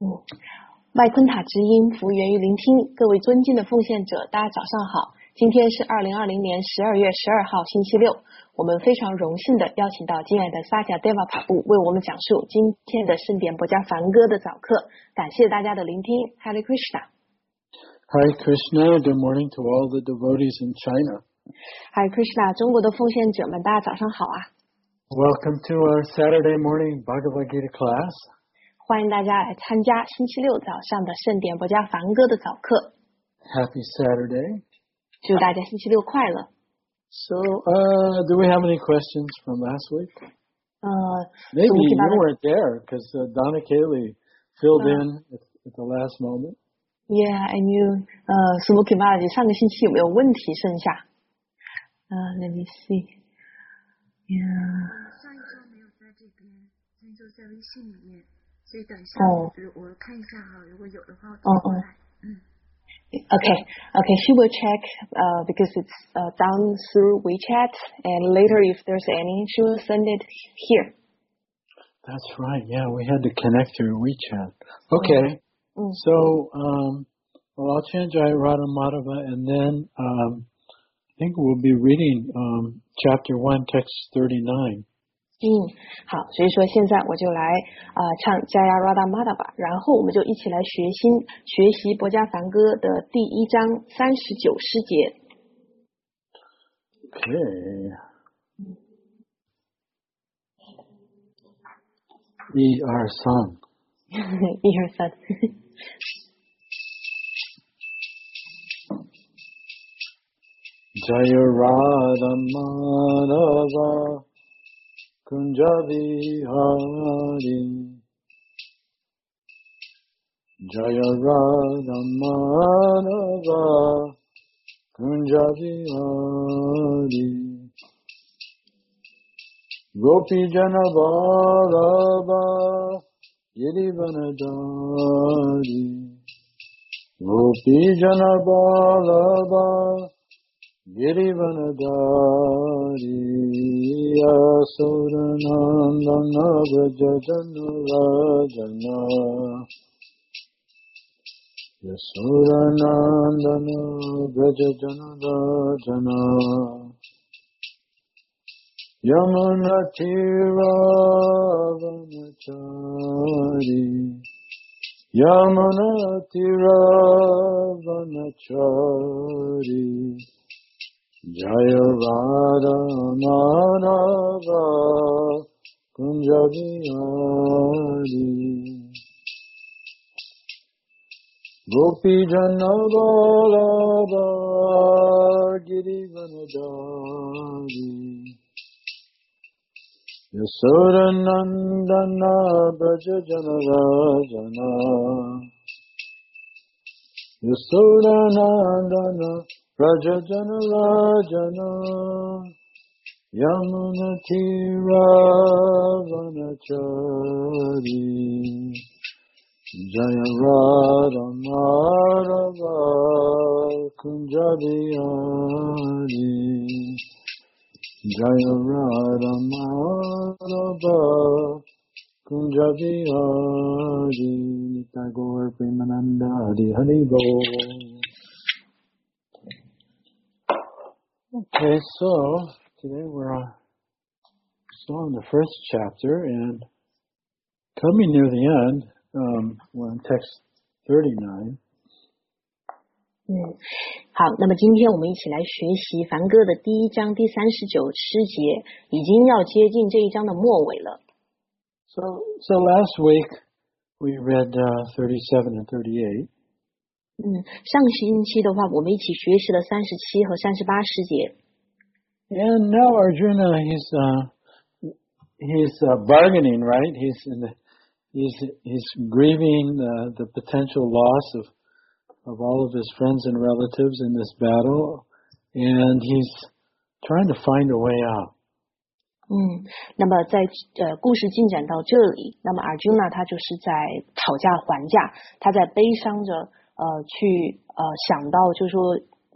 麦昆塔之音，服务源于聆听。各位尊敬的奉献者，大家早上好。今天是2020年12月12号，星期六。我们非常荣幸的邀请到敬爱的撒迦德瓦帕布为我们讲述今天的圣典博加梵歌的早课。感谢大家的聆听。Hare Krishna。Hare Krishna. Good morning to all the devotees in China. Hare Krishna. 中国的奉献者们，大家早上好啊。 Welcome to our Saturday morning Bhagavad Gita class. 欢迎大家来参加星期六早上的圣典博加梵歌的早课。 Happy Saturday. 祝大家星期六快乐。 So, do we have any questions from last week? Maybe you weren't there because Donna Kaylee filled in at the last moment. Yeah, and you, Sumuki Balaji, 上个星期有没有问题剩下？Let me see. Yeah. 上一周没有在这边，上一周在微信里面，所以等一下我看一下哈，如果有的话我再过来。 Okay, she will check because it's done through WeChat, and later if there's any, she will send it here. That's right. Yeah, we had to connect through WeChat. Okay. So, well, I'll change Radha Madhava, and then I think we'll be reading chapter 1, text 39. 好，所以说现在我就来唱 Jaya Radha Madhava， 然后我们就一起来学习博加梵歌的第1章39诗节。 Okay. 1、2、3。 1、2、3。 Jaya Radha Madhava Kunja Vihari Jaya Radha Madhava Kunja Vihari Gopi Jana Vallabha Girivanadari Gopi Jana Vallabha Girivanadari Asuranandana Vrajajana Rajana Yasuranandana Vrajajana Rajana Yamuna Tiravanachari Yamuna Tiravanachari Jaya Radha Madhava Kunja Vihari Gopi Jana Vallabha Girivanadari Yasodanandana Brajajana Rajana Yasodanandana Rajajana Rajana Yamuna Tiravanachari Jaya Radha Madhava Kunja Vihari Jaya Radha Madhava Kunja Vihari Tagore Premananda Hari Hari Bol. Okay, so today we're still in the first chapter and coming near the end, we're in text 39. 好，那么今天我们一起来学习梵歌的第1章第39诗节，已经要接近这一章的末尾了。 So last week we read 37 and 38. 上星期的话，我们一起学习了37和38诗节。 And now Arjuna, he's bargaining, right? He's grieving the potential loss of all of his friends and relatives in this battle, and he's trying to find a way out. 那么在故事进展到这里，那么 Arjuna 他就是在讨价还价，他在悲伤着去想到就是说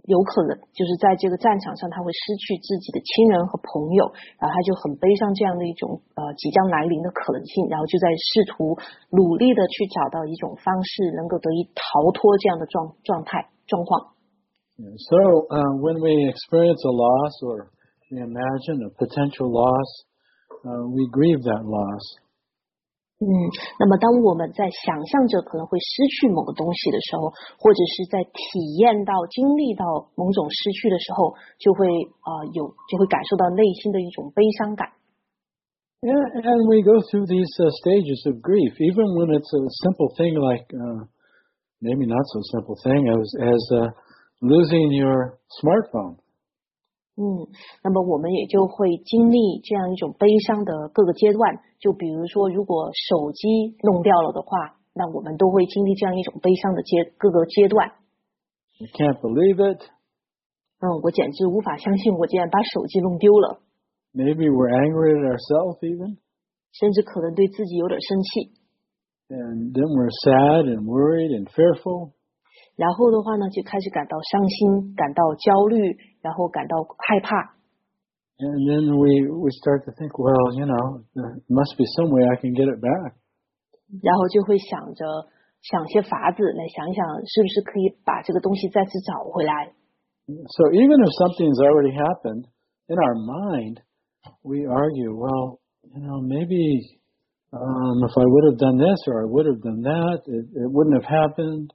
有可能就是在这个战场上他会失去自己的亲人和朋友，然后他就很悲伤这样的一种即将来临的可能性，然后就在试图努力的去找到一种方式能够得以逃脱这样的状况。 So when we experience a loss or we imagine a potential loss, we grieve that loss. 那么当我们在想象着可能会失去某个东西的时候，或者是在体验到经历到某种失去的时候，就会感受到内心的一种悲伤感。 Yeah, and we go through these stages of grief, even when it's a simple thing like, maybe not so simple thing as losing your smartphone. 那么我们也就会经历这样一种悲伤的各个阶段，就比如说如果手机弄掉了的话，那我们都会经历这样一种悲伤的各个阶段。 I can't believe it. 我简直无法相信我竟然把手机弄丢了。 Maybe we're angry at ourselves even. 甚至可能对自己有点生气。 And then we're sad and worried and fearful. 然后的话呢，就开始感到伤心，感到焦虑，然后感到害怕。 And then we start to think, well, there must be some way I can get it back. 然后就会想些法子来想一想，是不是可以把这个东西再次找回来。 So even if something's already happened, in our mind, we argue, well, maybe if I would have done this or I would have done that, it wouldn't have happened.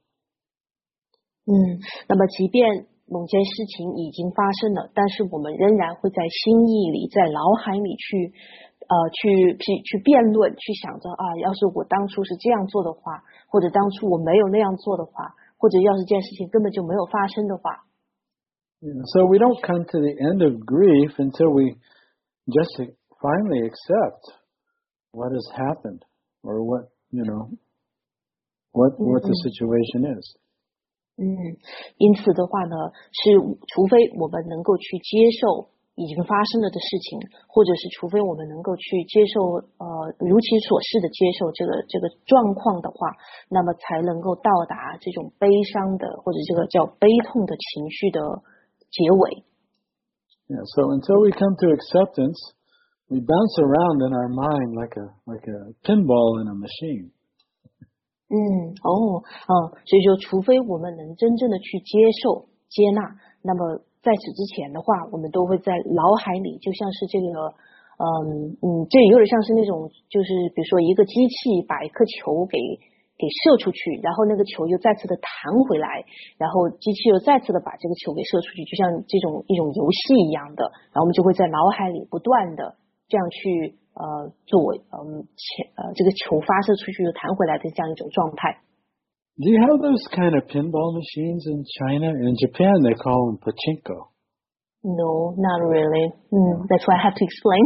那么即便某件事情已经发生了，但是我们仍然会在心意里，在脑海里去辩论，去想着要是我当初是这样做的话，或者当初我没有那样做的话，或者要是这件事情根本就没有发生的话。 So we don't come to the end of grief until we just finally accept what has happened or what the situation is. 因此的话呢，除非我们能够去接受已经发生了的事情，或者是除非我们能够去接受如其所示的接受这个状况的话，那么才能够到达这种悲伤的或者这个叫悲痛的情绪的结尾。 Yeah, so until we come to acceptance, we bounce around in our mind like a pinball in a machine. 所以说除非我们能真正的去接受接纳，那么在此之前的话，我们都会在脑海里就像是这个这有点像是那种就是比如说一个机器把一颗球给射出去，然后那个球又再次的弹回来，然后机器又再次的把这个球给射出去，就像一种游戏一样的，然后我们就会在脑海里不断的这样去做这个球发射出去又弹回来的这样一种状态。 Do you have those kind of pinball machines in China? In Japan, they call them pachinko. No, not really. That's why I have to explain.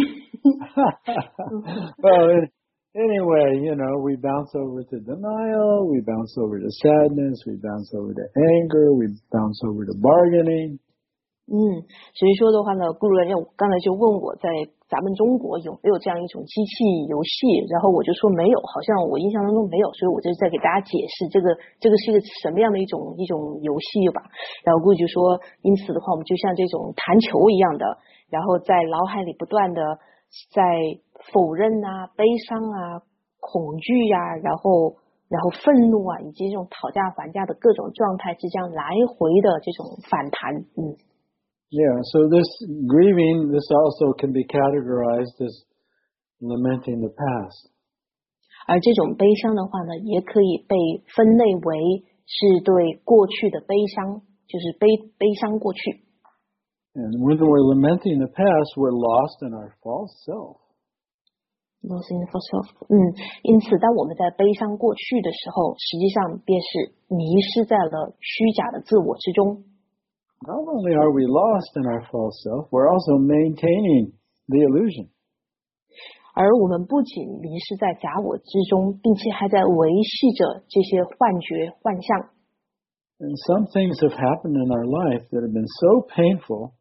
Well, anyway, we bounce over to denial, we bounce over to sadness, we bounce over to anger, we bounce over to bargaining. 所以说的话呢，顾主任刚才就问我在咱们中国有没有这样一种机器游戏，然后我就说没有，好像我印象当中没有，所以我就在给大家解释这个是一个什么样的一种游戏吧。然后顾就说，因此的话，我们就像这种弹球一样的，然后在脑海里不断的在否认啊、悲伤啊、恐惧呀，然后愤怒啊，以及这种讨价还价的各种状态之间来回的这种反弹。 Yeah, so this grieving, this also can be categorized as lamenting the past. 而这种悲伤的话呢，也可以被分类为是对过去的悲伤，就是悲伤过去。 And when we're lamenting the past, we're lost in our false self. Lost in the false self. 因此当我们在悲伤过去的时候，实际上便是迷失在了虚假的自我之中。 Not only are we lost in our false self, we're also maintaining the illusion. 而我们不仅迷失在假我之中，并且还在维系着这些幻觉、幻象。 And some things have happened in our life that have been so painful,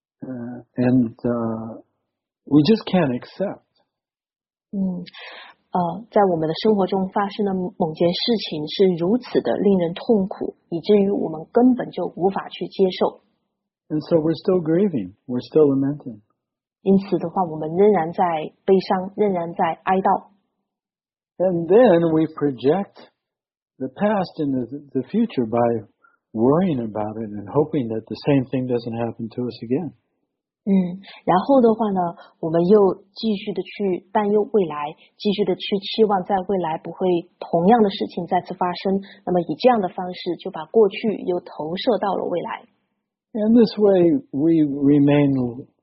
and we just can't accept. 在我们的生活中发生的某件事情是如此的令人痛苦，以至于我们根本就无法去接受。 And so we're still grieving, we're still lamenting. 因此的话，我们仍然在悲伤，仍然在哀悼。 And then we project the past into the future by worrying about it and hoping that the same thing doesn't happen to us again. 然后的话呢，我们又继续的去担忧未来，继续的去期望在未来不会同样的事情再次发生。那么以这样的方式，就把过去又投射到了未来。 And this way we remain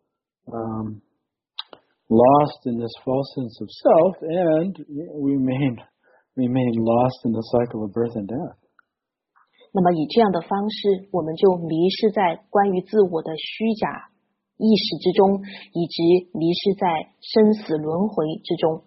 lost in this false sense of self, and we remain lost in the cycle of birth and death. 那么以这样的方式，我们就迷失在关于自我的虚假意识之中，以及迷失在生死轮回之中。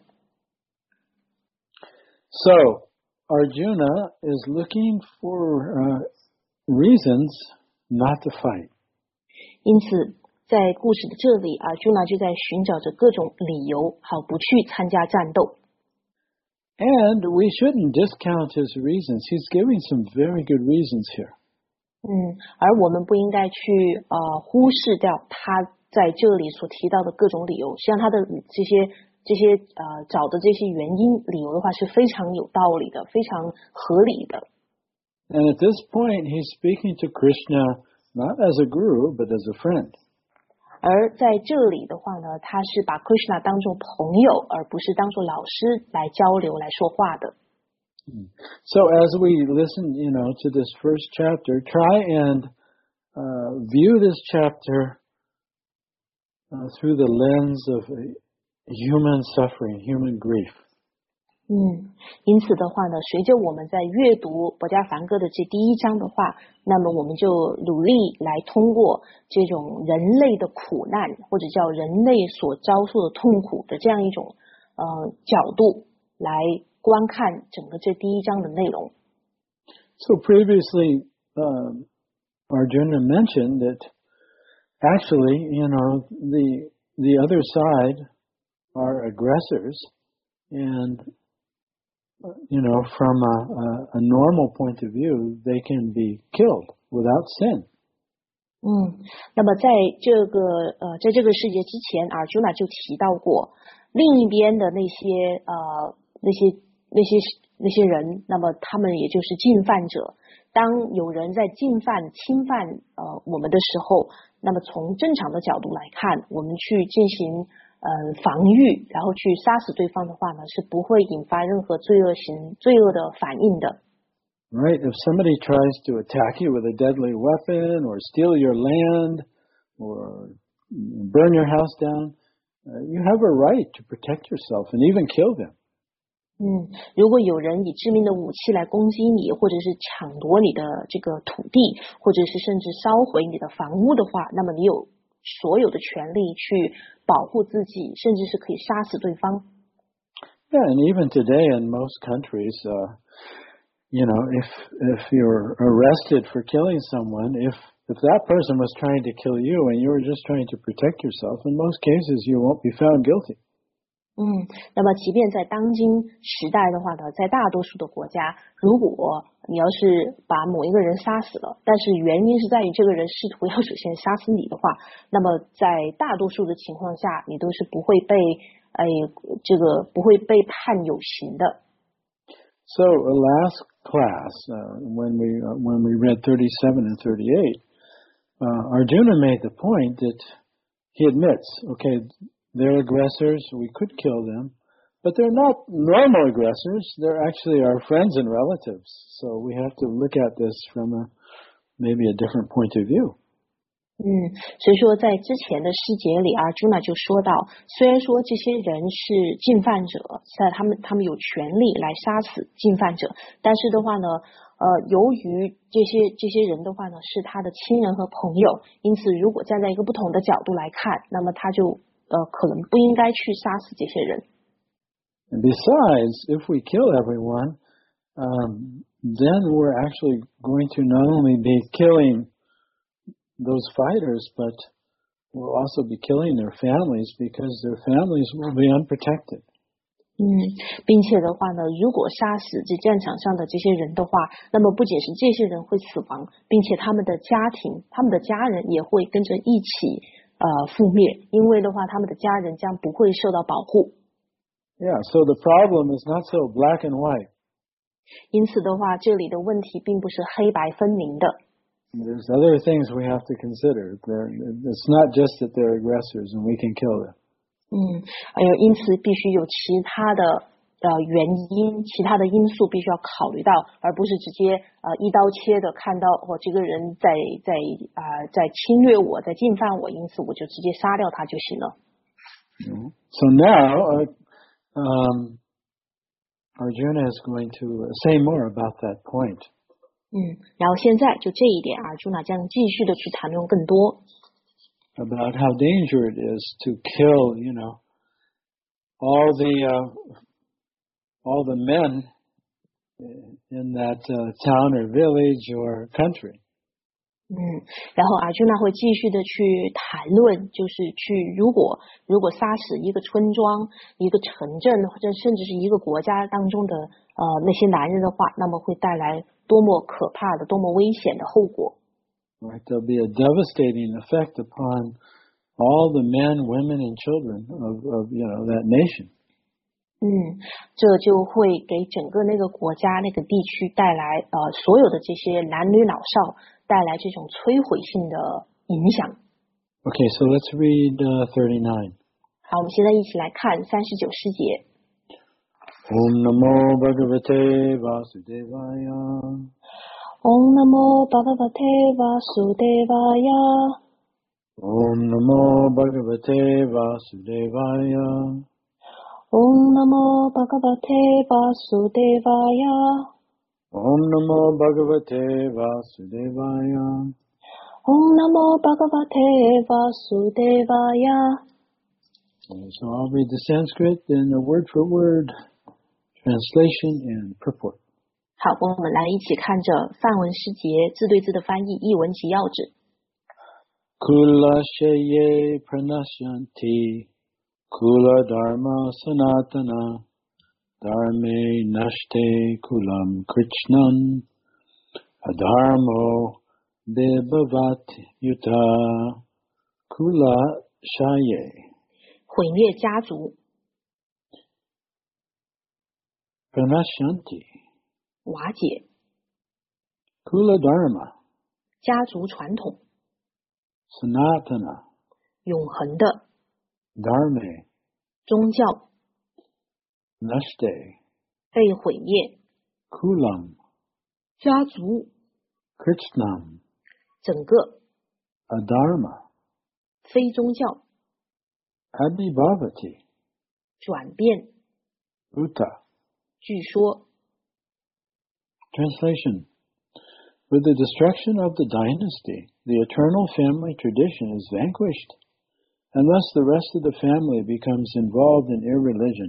So Arjuna is looking for reasons not to fight. 因此，在故事的这里，Arjuna就在寻找着各种理由，好不去参加战斗。 And we shouldn't discount his reasons. He's giving some very good reasons here. 而我们不应该去忽视掉他在这里所提到的各种理由。实际上，他的这些找的这些原因理由的话是非常有道理的，非常合理的。 And at this point, he's speaking to Krishna not as a guru, but as a friend. 而在这里的话呢，他是把 Krishna 当作朋友，而不是当作老师来交流、来说话的。 So as we listen, to this first chapter, try and view this chapter through the lens of human suffering, human grief. 因此的话呢，随着我们在阅读薄伽梵歌的这第一章的话，那么我们就努力来通过这种人类的苦难，或者叫人类所遭受的痛苦的这样一种角度来观看整个这第一章的内容。 So previously, Arjuna mentioned that actually, the other side are aggressors, and from a normal point of view, they can be killed without sin. 那么在这个世界之前，Arjuna 就提到过，另一边的那些人，那么他们也就是进犯者。当有人在侵犯我们的时候，那么从正常的角度来看，我们去进行防御，然后去杀死对方的话呢，是不会引发任何罪恶的反应的。 Right? If somebody tries to attack you with a deadly weapon, or steal your land, or burn your house down, you have a right to protect yourself and even kill them. 如果有人以致命的武器来攻击你，或者是抢夺你的这个土地，或者是甚至烧毁你的房屋的话，那么你有所有的权利去保护自己，甚至是可以杀死对方。 Yeah, and even today in most countries, if you're arrested for killing someone, if that person was trying to kill you and you were just trying to protect yourself, in most cases you won't be found guilty. 那么即便在当今时代的话呢，在大多数的国家，如果你要是把某一个人杀死了，但是原因是在于这个人试图要首先杀死你的话，那么在大多数的情况下，你都是不会被判有刑的。 So last class, when we read 37 and 38, Arjuna made the point that he admits, okay, they're aggressors, we could kill them, but they're not normal aggressors, they're actually our friends and relatives. So we have to look at this from maybe a different point of view. 所以说在之前的诗节里，Arjuna 就说到，虽然说这些人是进犯者，他们有权利来杀死进犯者，但是的话呢，由于这些人的话呢是他的亲人和朋友，因此如果站在一个不同的角度来看，那么他就可能不应该去杀死这些人。 And besides, if we kill everyone, then we're actually going to not only be killing those fighters, but we'll also be killing their families because their families will be unprotected. 并且的话呢，如果杀死这战场上的这些人的话，那么不仅是这些人会死亡，并且他们的家庭、他们的家人也会跟着一起覆灭，因为的话，他们的家人将不会受到保护。 Yeah, so the problem is not so black and white. 因此的话，这里的问题并不是黑白分明的。 There's other things we have to consider. It's not just that they're aggressors and we can kill them. 因此必须有其他的原因，其他的因素必须要考虑到，而不是直接一刀切的看到这个人在侵略我，在进犯我，因此我就直接杀掉他就行了。 So now, Arjuna is going to say more about that point. 然后现在就这一点，Arjuna将继续的去谈论更多。 About how dangerous it is to kill, all the men in that town or village or country. 然后Arjuna会继续的去谈论，就是如果杀死一个村庄、一个城镇，或者甚至是一个国家当中的那些男人的话，那么会带来多么可怕的、多么危险的后果。 Right, there'll be a devastating effect upon all the men, women, and children of that nation. 这就会给整个那个国家、那个地区带来所有的这些男女老少带来这种摧毁性的影响。 Okay, so let's read 39. 好，我们现在一起来看39诗节。 Om Namo Bhagavate Vasudevaya. Om Namo Bhagavate Vasudevaya. Om Namo Bhagavate Vasudevaya. Om Namo Bhagavate Vasudevaya. Om Namo Bhagavate Vasudevaya. Om Namo Bhagavate Vasudevaya. So I'll read the Sanskrit and the word for word translation and purport. 好，我们来一起看着梵文诗节字对字的翻译，译文及要旨。 Kula sheye pranashyanti, kula dharma sanatana, dharme nashte kulam krishnan, adharmo bibhavat yuta, kula shaye. 毁灭家族。 Pranashyanti. 瓦解。 Kula dharma. 家族传统。 Sanatana. 永恒的。 Dharme. 宗教。 Nashte. 被毁灭。 Kulam. 家族。 Krishnam. 整个。 Adharma. 非宗教。 Abhibhavati. 转变。 Uta. 据说。 Translation. With the destruction of the dynasty, the eternal family tradition is vanquished, and thus the rest of the family becomes involved in irreligion.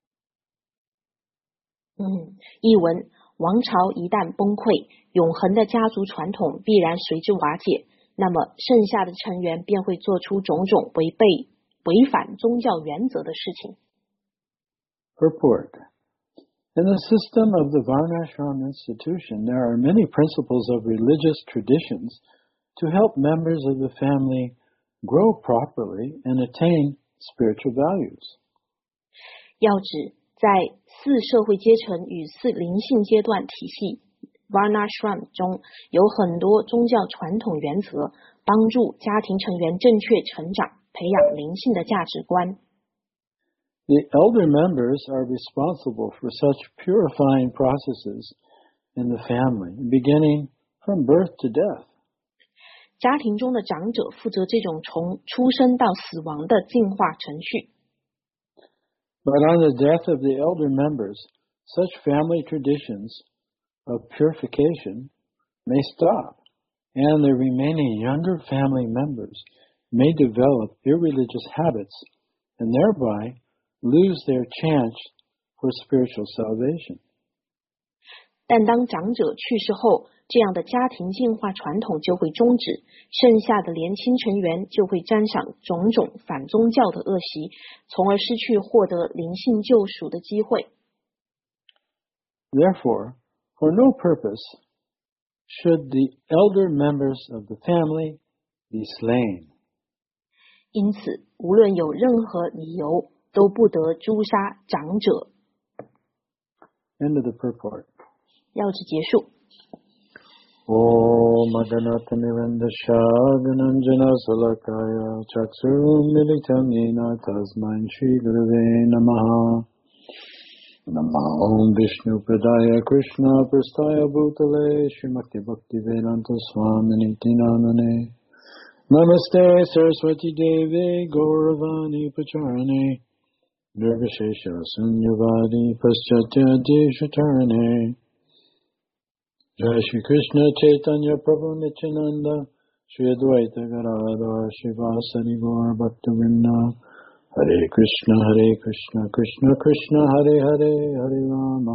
译文：王朝一旦崩溃，永恒的家族传统必然随之瓦解，那么剩下的成员便会做出种种违反宗教原则的事情。 Purport. In the system of the Varnashram institution, there are many principles of religious traditions to help members of the family grow properly and attain spiritual values. 要指在四社会阶层与四灵性阶段体系 Varnashram 中有很多宗教传统原则，帮助家庭成员正确成长，培养灵性的价值观。 The elder members are responsible for such purifying processes in the family, beginning from birth to death. 家庭中的长者负责这种从出生到死亡的净化程序。 But on the death of the elder members, such family traditions of purification may stop, and the remaining younger family members may develop irreligious habits and thereby lose their chance for spiritual salvation. 但当长者去世后，这样的家庭进化传统就会终止，剩下的年轻成员就会沾上种种反宗教的恶习，从而失去获得灵性救赎的机会。 Therefore, for no purpose should the elder members of the family be slain. 因此，无论有任何理由，都不得诛杀长者。 End of the purport. 要旨结束。 Om Aganathanirandasha Gananjana Salakaya Chaksurum Militam Yena Tasman Shri Gurave Namaha Namo Vishnu Padaya Krishna Prastaya Bhutale Srimati Bhakti Vedanta Swamini Tinanane Namaste Saraswati Devi Gauravani Pacharane Nirvishesha Sunyavadi Paschatya Deshatarane Jai Shri Krishna Chaitanya Prabhu Nityananda Shri Advaita Gadadhar Shivasari Gaur Bhaktivinoda Hare Krishna Krishna Krishna Hare Hare Hare Rama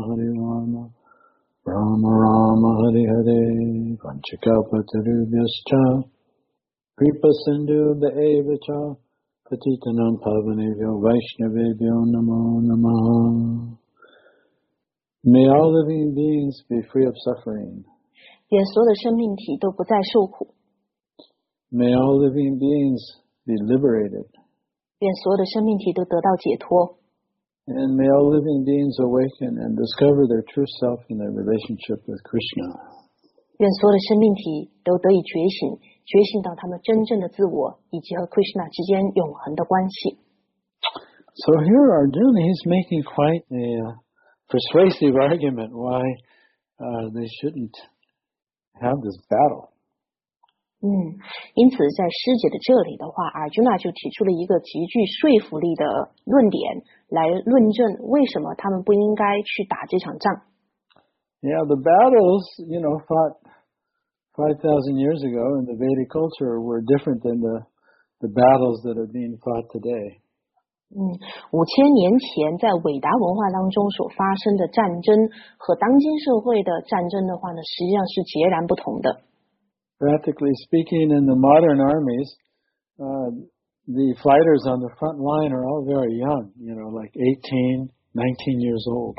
Rama Rama Hare Hare Vanchakalpatarubhyascha Kripa Sindhu Bhaevacha Patitanam Pavanebhyo Vaishnavebhyo Namo Namaha. May all living beings be free of suffering. 愿所有的生命体都不再受苦。 May all living beings be liberated. 愿所有的生命体都得到解脱。 And may all living beings awaken and discover their true self in their relationship with Krishna. 愿所有的生命体都得以觉醒，觉醒到他们真正的自我以及和 Krishna 之间永恒的关系。 So here Arjuna is making quite a persuasive argument why they shouldn't have this battle. 因此在师姐的这里的话 Arjuna 就提出了一个极具说服力的论点来论证为什么他们不应该去打这场仗。 Yeah, the battles, fought 5,000 years ago in the Vedic culture were different than the battles that are being fought today. 5000年前在伟达文化当中所发生的战争和当今社会的战争的话呢，实际上是截然不同的。 Practically speaking, in the modern armies, the fighters on the front line are all very young, like 18, 19 years old.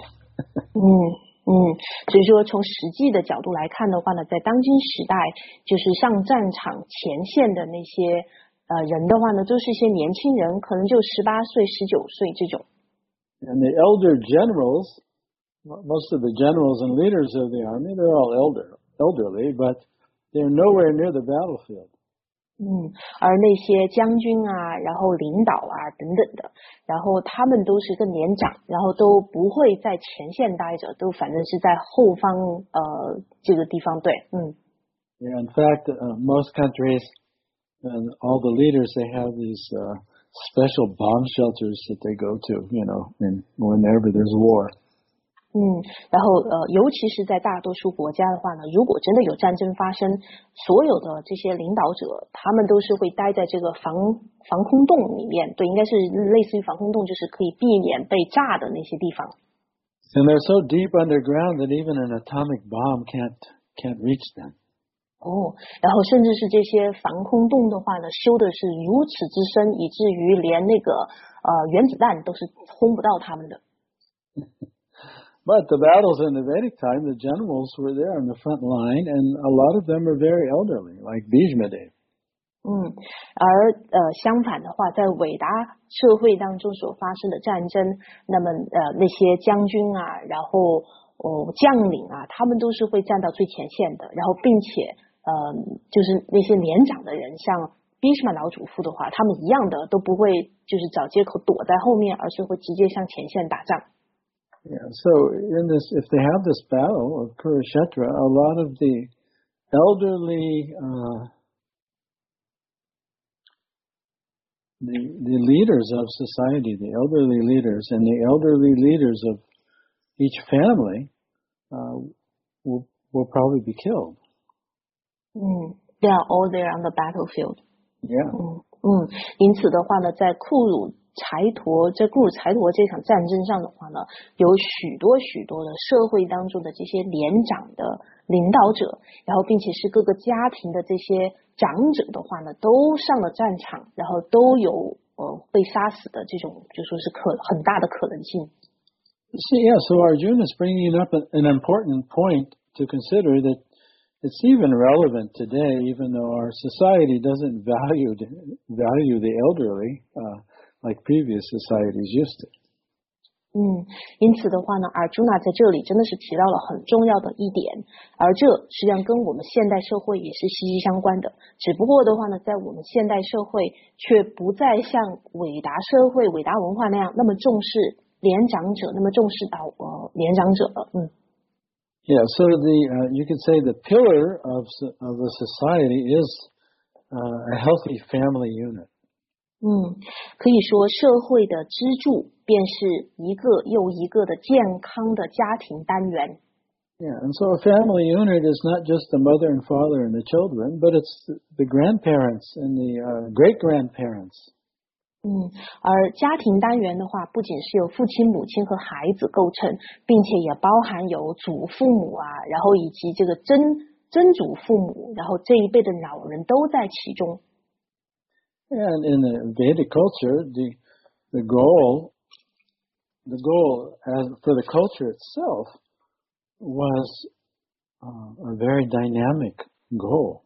所以说从实际的角度来看的话呢，在当今时代，就是上战场前线的那些人的话呢，都是一些年轻人，可能就18岁、19岁这种。 And the elder generals, most of the generals and leaders of the army, they're all elderly, but they're nowhere near the battlefield. 而那些将军啊，然后领导啊等等的，然后他们都是更年长，然后都不会在前线待着，都反正是在后方这个地方对。 Yeah, in fact, most countries and all the leaders, they have these special bomb shelters that they go to, whenever there's war. 然后尤其是在大多数国家的话呢，如果真的有战争发生，所有的这些领导者，他们都是会待在这个防空洞里面，对，应该是类似于防空洞，就是可以避免被炸的那些地方。 And they're so deep underground that even an atomic bomb can't reach them. 然后甚至是这些防空洞的话呢，修的是如此之深，以至于连那个原子弹都是轰不到他们的。 But the battles in the Vedic time, the generals were there on the front line, and a lot of them are very elderly, like Bhishmadev. 而相反的话，在伟大社会当中所发生的战争，那么那些将军啊，然后将领啊，他们都是会站到最前线的，然后并且就是那些年长的人，像Bhishma老祖父的话，他们一样的都不会就是找借口躲在后面，而是会直接向前线打仗。 Yeah, so if they have this battle of Kurukshetra, a lot of the elderly, the leaders of society, the elderly leaders, and the elderly leaders of each family will probably be killed. They are all there on the battlefield. Yeah. 因此的话呢，在库鲁布尔柴陀这场战争上的话呢，有许多的社会当中的这些年长的领导者，然后并且是各个家庭的这些长者的话呢，都上了战场，然后都有被杀死的这种就说是很大的可能性。 So Arjuna is bringing up an important point to consider that it's even relevant today, even though our society doesn't value the elderly like previous societies used to. 因此的话呢，Arjuna在这里真的是提到了很重要的一点，而这实际上跟我们现代社会也是息息相关的。只不过的话呢，在我们现代社会却不再像伟达社会、伟达文化那样那么重视年长者，那么重视到年长者了。 Yeah, so you could say the pillar of a society is a healthy family unit. 可以说社会的支柱便是一个又一个的健康的家庭单元。 Yeah, and so a family unit is not just the mother and father and the children, but it's the grandparents and the great-grandparents. 而家庭单元的话，不仅是由父亲、母亲和孩子构成，并且也包含有祖父母啊，然后以及这个曾祖父母，然后这一辈的老人都在其中。 And in the Vedic culture, the goal for the culture itself was a very dynamic goal.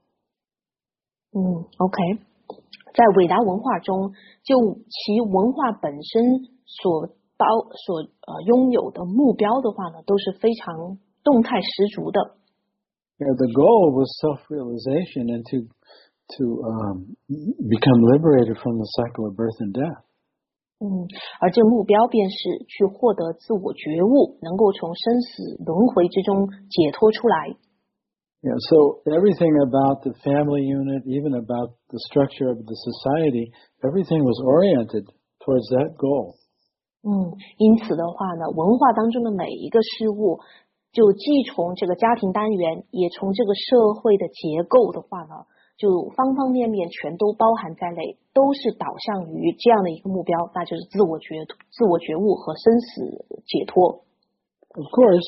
OK， 在伟达文化中，就其文化本身所拥有的目标的话呢，都是非常动态十足的。 Yeah, the goal was self-realization and to become liberated from the cycle of birth and death. 而这目标便是去获得自我觉悟，能够从生死轮回之中解脱出来。 Yeah, so everything about the family unit, even about the structure of the society, everything was oriented towards that goal. 因此的话呢，文化当中的每一个事物，就既从这个家庭单元，也从这个社会的结构的话呢，就方方面面全都包含在内，都是导向于这样的一个目标，那就是自我觉悟和生死解脱。 Of course,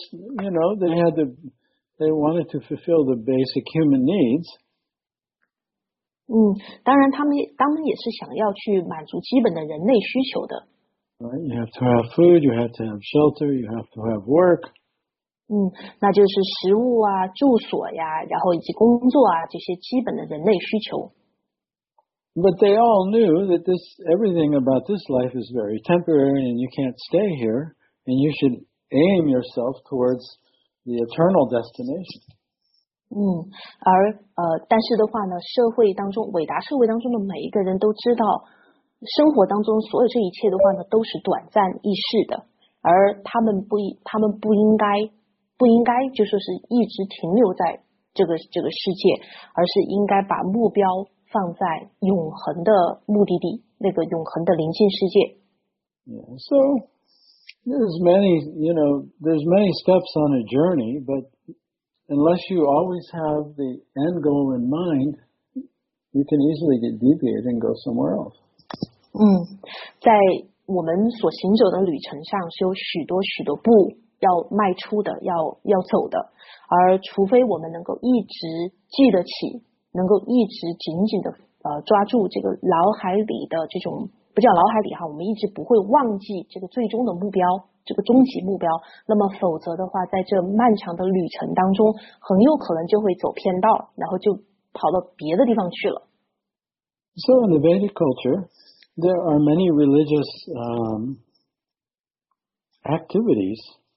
they wanted to fulfill the basic human needs. 当然他们也是想要去满足基本的人类需求的。 Right? You have to have food, you have to have shelter, you have to have work. 那就是食物啊、住所呀，然后以及工作啊这些基本的人类需求。 But they all knew that everything about this life is very temporary and you can't stay here, and you should aim yourself towards the eternal destination. 但是的话呢，伟达社会当中的每一个人都知道，生活当中所有这一切的话呢，都是短暂易逝的，而他们不应该就说是一直停留在这个世界，而是应该把目标放在永恒的目的地，那个永恒的临近世界。 Yeah, so there's many steps on a journey, but unless you always have the end goal in mind, you can easily get deviated and go somewhere else. 在我们所行走的旅程上是有许多步要迈出的，要走的，而除非我们能够一直记得起，能够一直紧紧的抓住这个脑海里的这种，不叫脑海里哈，我们一直不会忘记这个最终的目标，这个终极目标，那么否则的话，在这漫长的旅程当中，很有可能就会走偏道，然后就跑到别的地方去了。 So in the Vedic culture, there are many religious activities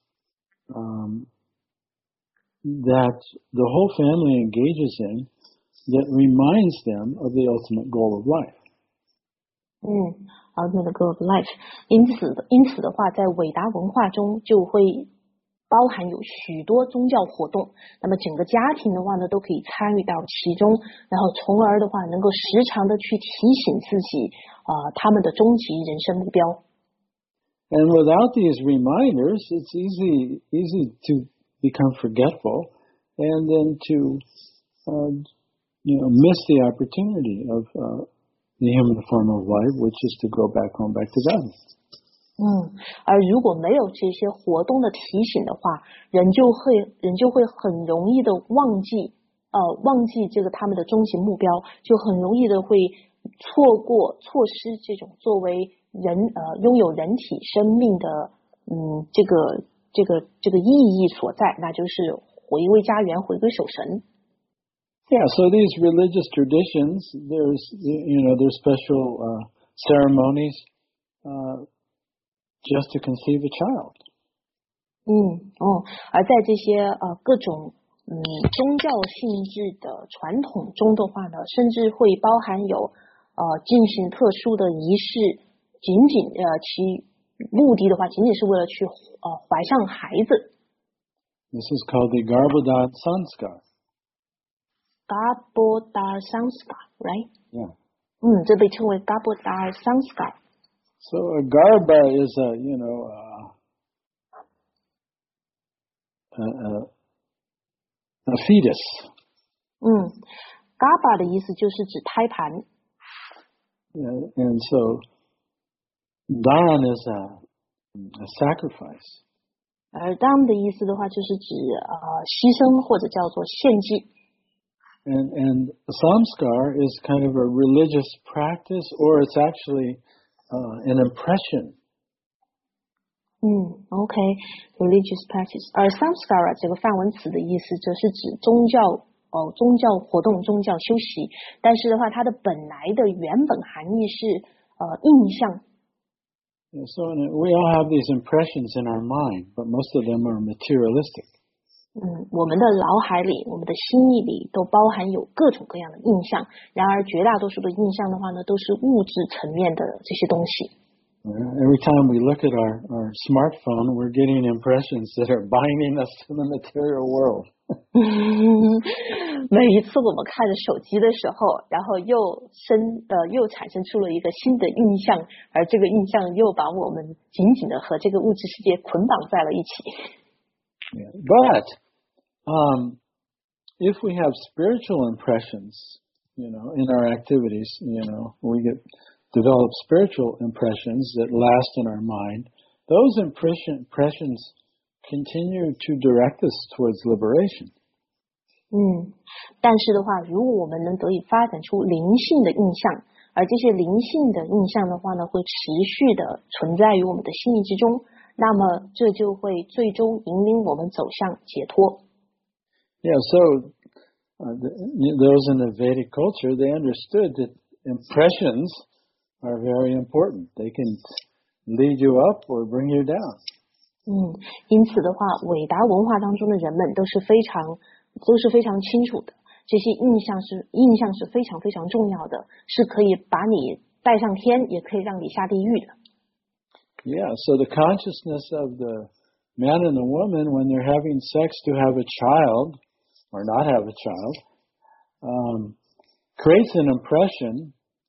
that the whole family engages in that reminds them of the ultimate goal of life. Ultimate goal of life. 因此的话，在伟达文化中就会包含有许多宗教活动，那么整个家庭的话呢，都可以参与到其中，然后从而的话，能够时常的去提醒自己他们的终极人生目标。 And without these reminders, it's easy to become forgetful, and then to miss the opportunity of the human form of life, which is to go back home, back to God. 而如果没有这些活动的提醒的话，人就会很容易的忘记这个他们的终极目标，就很容易的会错失这种作为人拥有人体生命的这个意义所在，那就是回归家园，回归守神。 Yeah, so these religious traditions, there's special ceremonies just to conceive a child. 而在这些各种宗教性质的传统中的话呢，甚至会包含有进行特殊的仪式，其目的的话仅仅是为了去怀上孩子。 This is called the Garbhodar Sanskar. Garbhodar Sanskar, right? Yeah. 这被称为 Garbhodar Sanskar. So a garba is a fetus. Garba 的意思就是指胎盘。 Yeah, and so dan is a sacrifice. 而 dan 的意思的话就是指牺牲或者叫做献祭。 And samskar is kind of a religious practice, or it's actually an impression. Religious practice. 而 samskara 这个梵文词的意思则是指宗教活动、宗教修习，但是的话，它的本来的原本含义是印象。 So we all have these impressions in our mind, but most of them are materialistic. 我们的脑海里，我们的心意里都包含有各种各样的印象，然而绝大多数的印象的话呢，都是物质层面的这些东西。 Every time we look at our smartphone, we're getting impressions that are binding us to the material world. 每一次我们看着手机的时候，然后又产生出了一个新的印象，而这个印象又把我们紧紧的和这个物质世界捆绑在了一起。 But if we have spiritual impressions, in our activities, we develop spiritual impressions that last in our mind. Those impressions continue to direct us towards liberation. 但是的话，如果我们能得以发展出灵性的印象，而这些灵性的印象的话呢，会持续的存在于我们的心灵之中，那么这就会最终引领我们走向解脱。 Yeah, so those in the Vedic culture, they understood that impressions are very important. They can lead you up or bring you down. 因此的话，伟达文化当中的人们都是非常清楚的，这些印象是非常非常重要的，是可以把你带上天，也可以让你下地狱的。 Yeah, so the consciousness of the man and the woman when they're having sex to have a child or not have a child creates an impression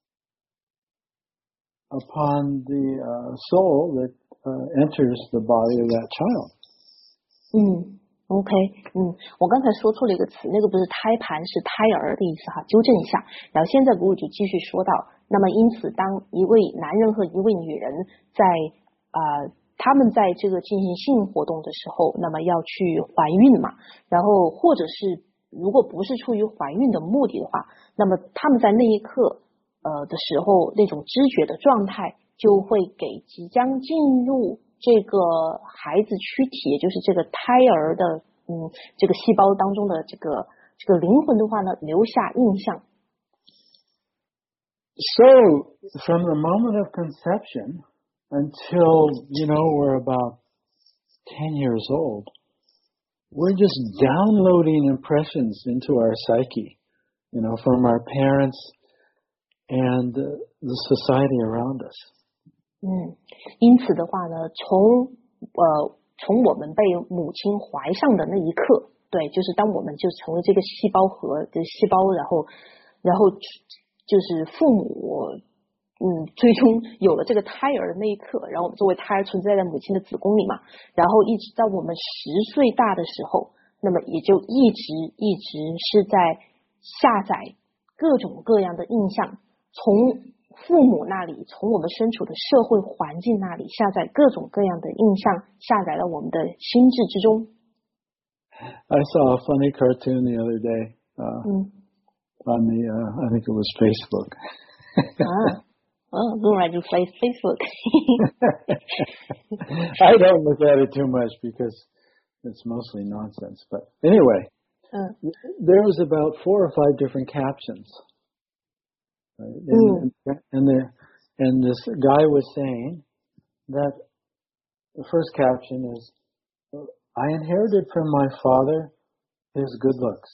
upon the soul that enters the body of that child. OK， 我刚才说错了一个词，那个不是胎盘，是胎儿的意思哈，纠正一下。然后现在古语就继续说到，那么因此，当一位男人和一位女人他们在这个进行性活动的时候，那么要去怀孕嘛，然后或者是如果不是出于怀孕的目的的话，那么他们在那一刻的时候，那种知觉的状态就会给即将进入这个孩子躯体，也就是这个胎儿的这个细胞当中的这个灵魂的话呢，留下印象。 So from the moment of conception until we're about 10 years old, we're just downloading impressions into our psyche, from our parents and the society around us. 因此的话呢，从我们被母亲怀上的那一刻，对，就是当我们就成为这个细胞核的细胞，然后就是父母最终有了这个胎儿的那一刻，然后我们作为胎儿存在在母亲的子宫里嘛，然后一直到我们10岁大的时候，那么也就一直是在下载各种各样的印象，从父母那里，从我们身处的社会环境那里下载各种各样的印象，下载了我们的心智之中。 I saw a funny cartoon the other day on the I think it was Facebook. Right, you play Facebook. I don't look at it too much because it's mostly nonsense. But anyway, there was about 4 or 5 different captions. Right? And this guy was saying that the first caption is, I inherited from my father his good looks.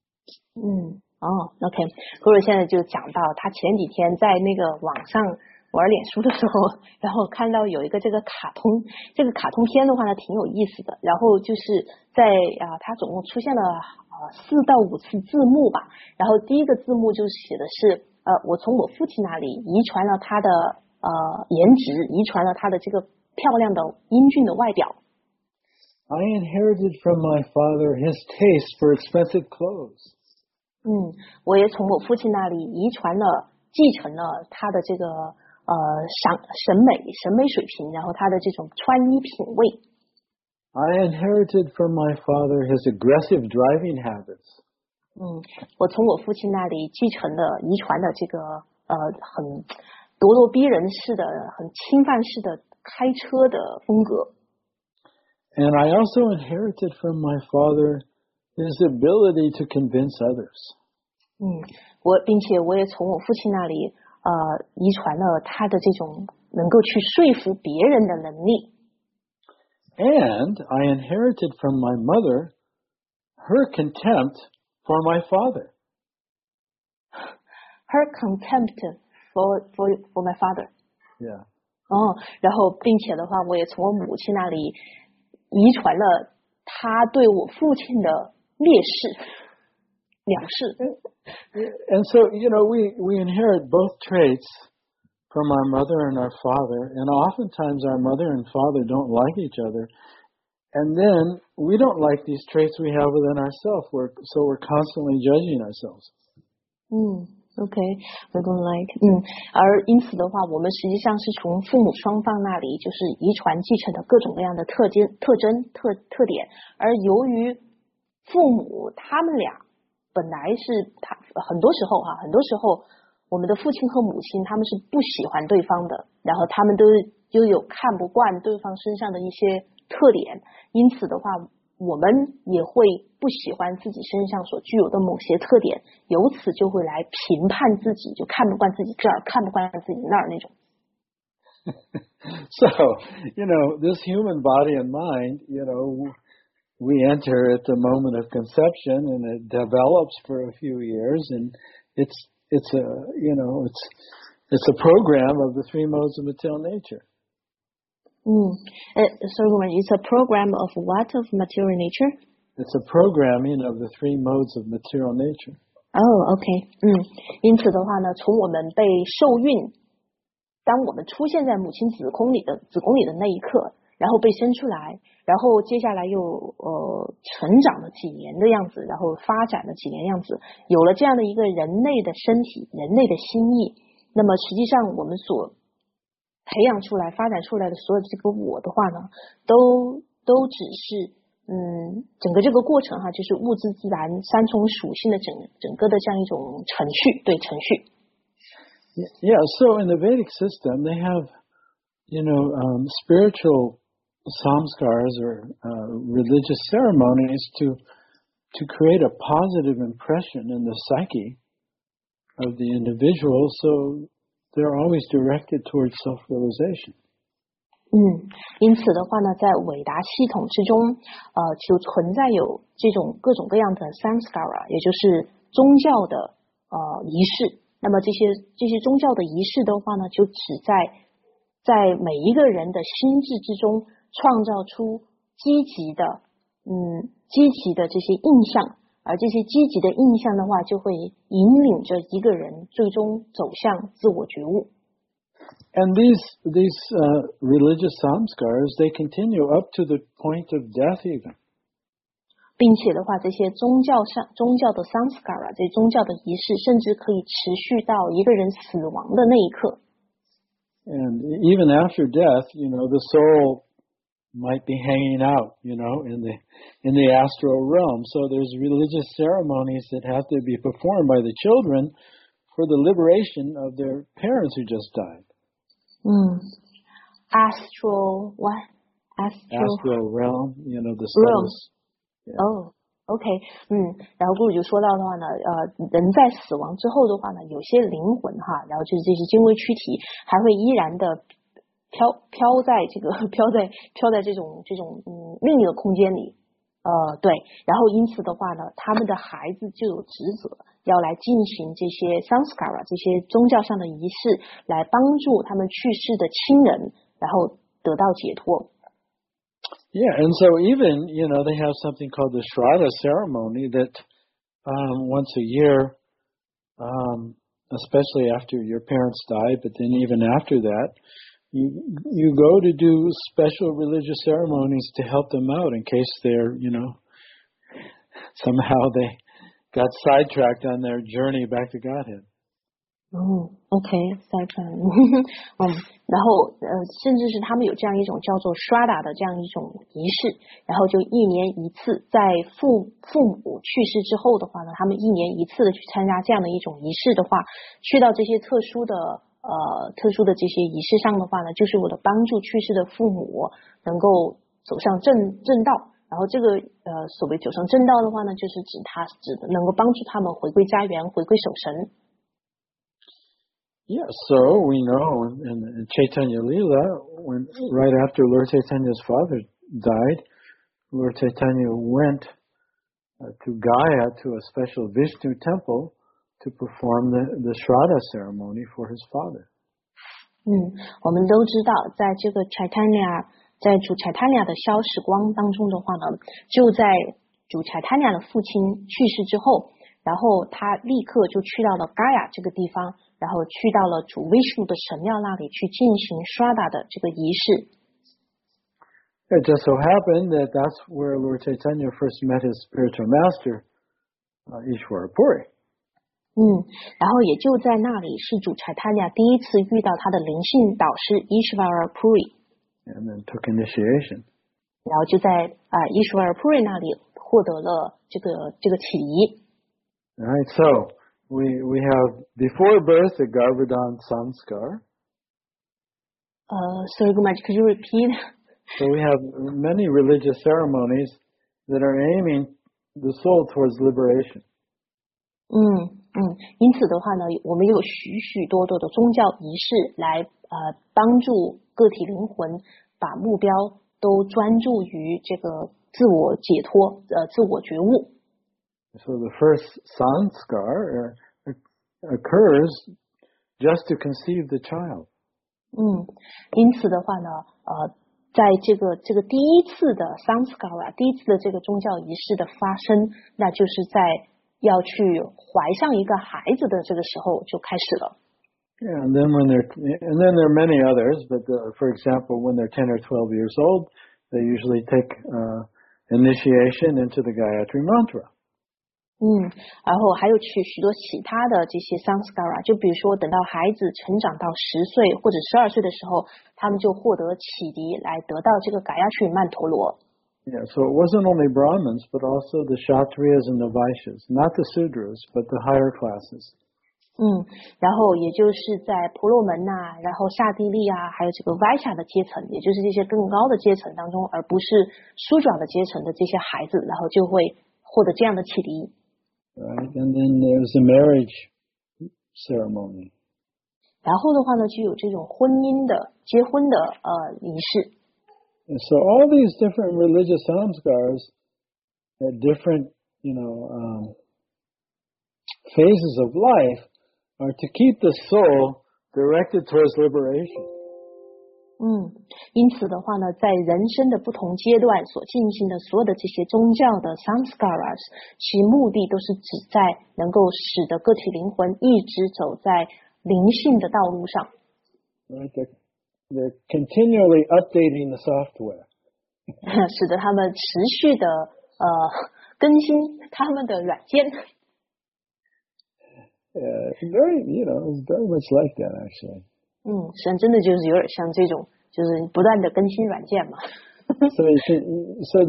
OK， 或者现在就讲到他前几天在那个网上玩脸书的时候，然后看到有一个这个卡通，这个卡通片的话呢挺有意思的，然后就是在他总共出现了4到5次字幕吧，然后第一个字幕就写的是我从我父亲那里遗传了他的颜值，遗传了他的这个漂亮的英俊的外表。 I inherited from my father his taste for expensive clothes. 我也从我父亲那里遗传了、继承了他的这个审美水平，然后他的这种穿衣品味。 I inherited from my father his aggressive driving habits. 我从我父亲那里继承了、遗传了这个很咄咄逼人式的、很侵犯式的开车的风格。 And I also inherited from my father his ability to convince others. 并且我也从我父亲那里遗传了他的这种能够去说服别人的能力。 And I inherited from my mother her contempt for my father. Her contempt for my father. Yeah. 然后并且的话，我也从我母亲那里遗传了他对我父亲的蔑视、藐视。 And so, we inherit both traits from our mother and our father, and oftentimes our mother and father don't like each other, and then we don't like these traits we have within ourselves, so we're constantly judging ourselves. Okay, we don't like. 而因此的话，我们实际上是从父母双方那里就是遗传继承的各种各样的特征、特点，而由于父母他们俩本来是很多时候我们的父亲和母亲他们是不喜欢对方的，然后他们都有看不惯对方身上的一些特点，因此的话我们也会不喜欢自己身上所具有的某些特点，由此就会来评判自己，就看不惯自己这儿，看不惯自己那儿那种。 So, this human body and mind, we enter at the moment of conception, and it develops for a few years, and it's a program of the 3 modes of material nature. Sorry, it's a program of what of material nature? It's a programming of the 3 modes of material nature. OK. 因此的话呢，从我们被受孕，当我们出现在母亲子宫里的那一刻，然后被生出来，然后接下来又成长了几年的样子，然后发展了几年样子，有了这样的一个人类的身体、人类的心意，那么实际上我们所培养出来、发展出来的所有这个我的话呢，都只是整个这个过程就是物质自然3重属性的整个的这样一种程序，对程序。 Yeah, so in the Vedic system, they have, spiritual samskars or religious ceremonies to create a positive impression in the psyche of the individual, so they're always directed towards self-realization. 因此的话呢，在韦达系统之中，就存在有这种各种各样的 samskara， 也就是宗教的仪式。那么这些宗教的仪式的话呢，就只在每一个人的心智之中创造出积极的这些印象，而这些积极的印象的话，就会引领着一个人最终走向自我觉悟。 And these religious samskars, they continue up to the point of death even. 并且的话，这些宗教的 samskara 这些宗教的仪式，甚至可以持续到一个人死亡的那一刻。 And even after death, the soul might be hanging out, in the astral realm. So there's religious ceremonies that have to be performed by the children for the liberation of their parents who just died. Astral what? Astral realm, the souls. OK， 然后顾主就说到的话呢，人在死亡之后的话呢，有些灵魂哈，然后就是这些精微躯体还会依然的飘在这种另一个空间里，对，然后因此的话呢，他们的孩子就有职责要来进行这些 samskara 这些宗教上的仪式，来帮助他们去世的亲人，然后得到解脱。 Yeah, and so even, they have something called the Shraddha ceremony that once a year, especially after your parents die, but then even after that, you go to do special religious ceremonies to help them out in case they're, somehow they got sidetracked on their journey back to Godhead. OK， 然后甚至是他们有这样一种叫做 Shraddha 的这样一种仪式，然后就一年一次，在父母去世之后的话呢，他们一年一次的去参加这样的一种仪式的话，去到这些特殊的这些仪式上的话呢，就是为了帮助去世的父母能够走上正道。然后这个所谓走上正道的话呢，就是指能够帮助他们回归家园，回归守神。 Yeah, so we know in Chaitanya Leela, right after Lord Chaitanya's father died, Lord Chaitanya went to Gaya to a special Vishnu temple to perform the Shraddha ceremony for his father. 我们都知道，在这个在主 Chaitanya 的消时光当中的话呢，就在主 Chaitanya 的父亲去世之后，然后他立刻就去到了 Gaya 这个地方，然后去到了主 Vishnu 的神庙那里去进行 Shraddha 的这个仪式。 It just so happened that that's where Lord Chaitanya first met his spiritual master, Ishvara Puri. 然后也就在那里是主 Chaitanya 第一次遇到他的灵性导师 Ishvara Puri. And then took initiation. 然后就在Ishvara Puri 那里获得了这个启迪。 Right, so we have before birth the Garbhodhan Sanskar. Sorry, Gumaj, could you repeat? So we have many religious ceremonies that are aiming the soul towards liberation. 因此的话呢，我们有许多的宗教仪式来帮助个体灵魂把目标都专注于这个自我解脱自我觉悟。 So the first sanskar occurs just to conceive the child. 因此的话呢，在这个第一次的 samskara 第一次的这个宗教仪式的发生，那就是在要去怀上一个孩子的这个时候就开始了。 Yeah, and then there are many others, but for example, when they're 10 or 12 years old, they usually take initiation into the Gayatri Mantra. 然后还有许多其他的这些 samskara， 就比如说等到孩子成长到10岁或者12岁的时候，他们就获得启迪来得到这个 Gayatri 曼陀罗。 Yeah, so it wasn't only Brahmins, but also the Kshatriyas and the Vaishyas, not the Sudras, but the higher classes. 然后也就是在婆罗门然后刹帝利还有这个 Vaishya 的阶层，也就是这些更高的阶层当中，而不是Sudra 的阶层的这些孩子，然后就会获得这样的启迪。 Right, and then there's the marriage ceremony. 然后的话呢，就有这种结婚的仪式。 And so all these different religious samskars at different, phases of life are to keep the soul directed towards liberation. 因此的话呢，在人生的不同阶段所进行的所有的这些宗教的 samskaras， 其目的都是指在能够使得个体灵魂一直走在灵性的道路上。 Right, they're continually updating the software. 使得他们持续的更新他们的软件。 Very, it's very much like that actually. 实际上真的就是有点像这种，就是不断的更新软件嘛。 So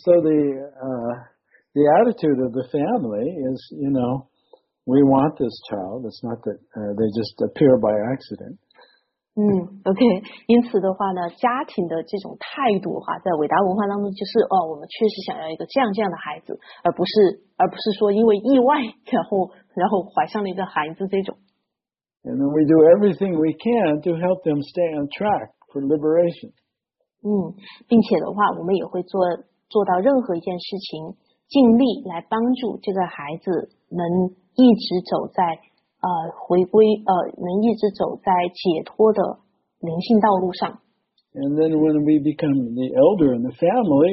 the attitude of the family is, we want this child. It's not that they just appear by accident. OK， 因此的话呢，家庭的这种态度的话，在伟达文化当中就是我们确实想要一个这样的孩子，而不是说因为意外然后怀上了一个孩子这种。 And then we do everything we can to help them stay on track for liberation. 并且的话，我们也会做到任何一件事情，尽力来帮助这个孩子能一直走在回归能一直走在解脱的灵性道路上。 And then when we become the elder in the family,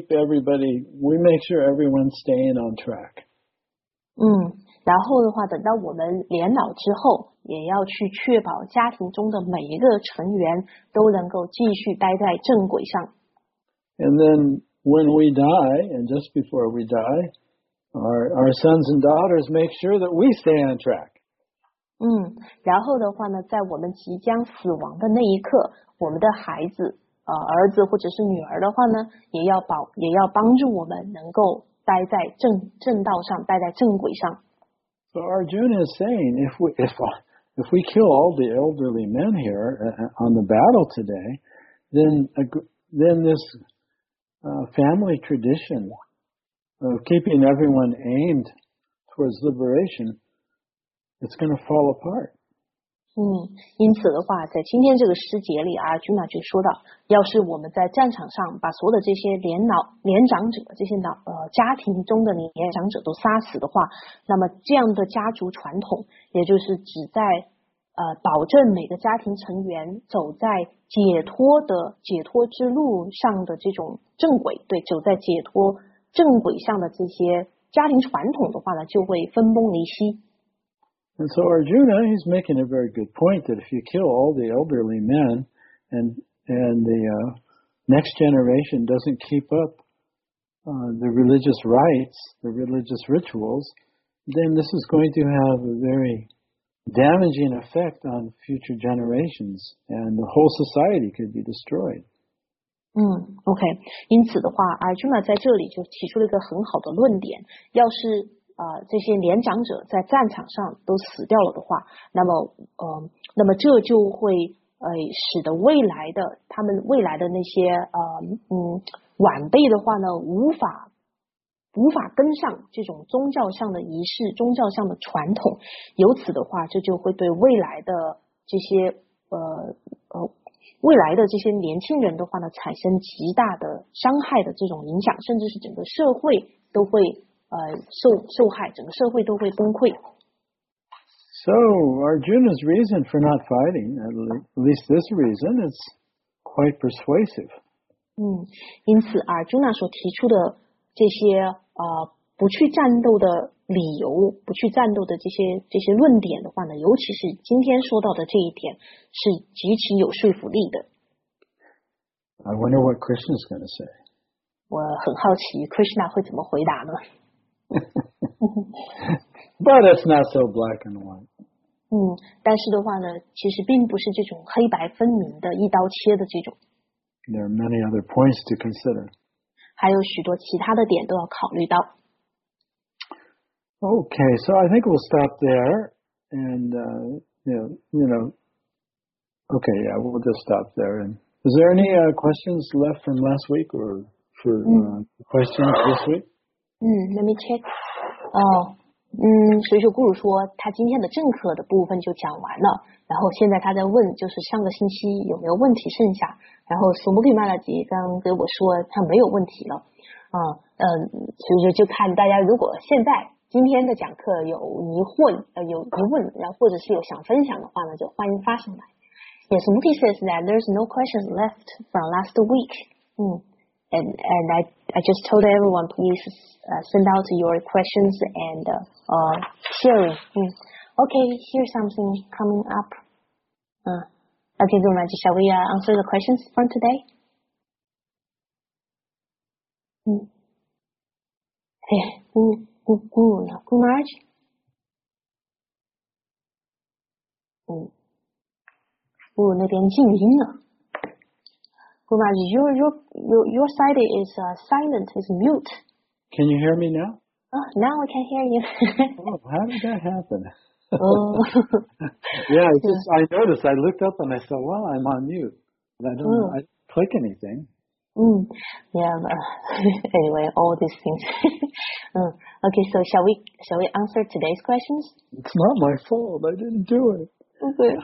we make sure everyone's staying on track. 然后的话，等到我们年老之后，也要去确保家庭中的每一个成员都能够继续待在正轨上。 And then when we die, and just before we die, our sons and daughters make sure that we stay on track. 然后的话呢，在我们即将死亡的那一刻，我们的孩子儿子或者是女儿的话呢，也要帮助我们能够待在正道上，待在正轨上。 So Arjuna is saying, if we kill all the elderly men here on the battle today, then this family tradition of keeping everyone aimed towards liberation, it's going to fall apart. 因此的话，在今天这个诗节里，Arjuna就说到，要是我们在战场上把所有的这些年长者，这些家庭中的年长者都杀死的话，那么这样的家族传统，也就是只在保证每个家庭成员走在解脱之路上的这种正轨，对，走在解脱正轨上的这些家庭传统的话呢，就会分崩离析。 And so Arjuna, he's making a very good point that if you kill all the elderly men and the next generation doesn't keep up the religious rites, the religious rituals, then this is going to have a very damaging effect on future generations, and the whole society could be destroyed. OK， 因此的话，Arjuna在这里就提出了一个很好的论点，要是这些年长者在战场上都死掉了的话，那么这就会使得他们未来的那些晚辈的话呢，无法跟上这种宗教上的仪式、宗教上的传统，由此的话，这就会对未来的这些年轻人的话呢，产生极大的伤害的这种影响，甚至是整个社会都会受害，整个社会都会崩溃。 So Arjuna's reason for not fighting, at least this reason, is quite persuasive. 因此Arjuna所提出的这些不去战斗的理由，不去战斗的这些论点的话呢，尤其是今天说到的这一点，是极其有说服力的。 I wonder what Krishna's going to say. 我很好奇 Krishna 会怎么回答呢？ But it's not so black and white. 但是的话呢，其实并不是这种黑白分明的一刀切的这种。 There are many other points to consider. 还有许多其他的点都要考虑到。 Okay, so I think we'll stop there, and okay, yeah, we'll just stop there. And is there any questions left from last week, or for questions this week? Let me check. 水手咕噜说他今天的正课的部分就讲完了，然后现在他在问就是上个星期有没有问题剩下，然后苏木克马拉吉刚给我说他没有问题了，所以就看大家如果现在今天的讲课有疑问，然后或者是有想分享的话呢，就欢迎发上来。Yes, Muki says that there's no questions left from last week. And I just told everyone, please send out your questions and sharing. Okay, here's something coming up. Okay, Gurumaji, shall we answer the questions from today? 哎，Guru 呢 ？Guru Maharaj？Guru 那边静音了。Guru Maharaj, your side is silent, is mute. Can you hear me now? Oh, now I can hear you. Oh, how did that happen? Oh. Yeah, I noticed. I looked up and I said, well, I'm on mute. I didn't click anything. Yeah. Anyway, all these things. Okay, so shall we answer today's questions? It's not my fault. I didn't do it. Okay.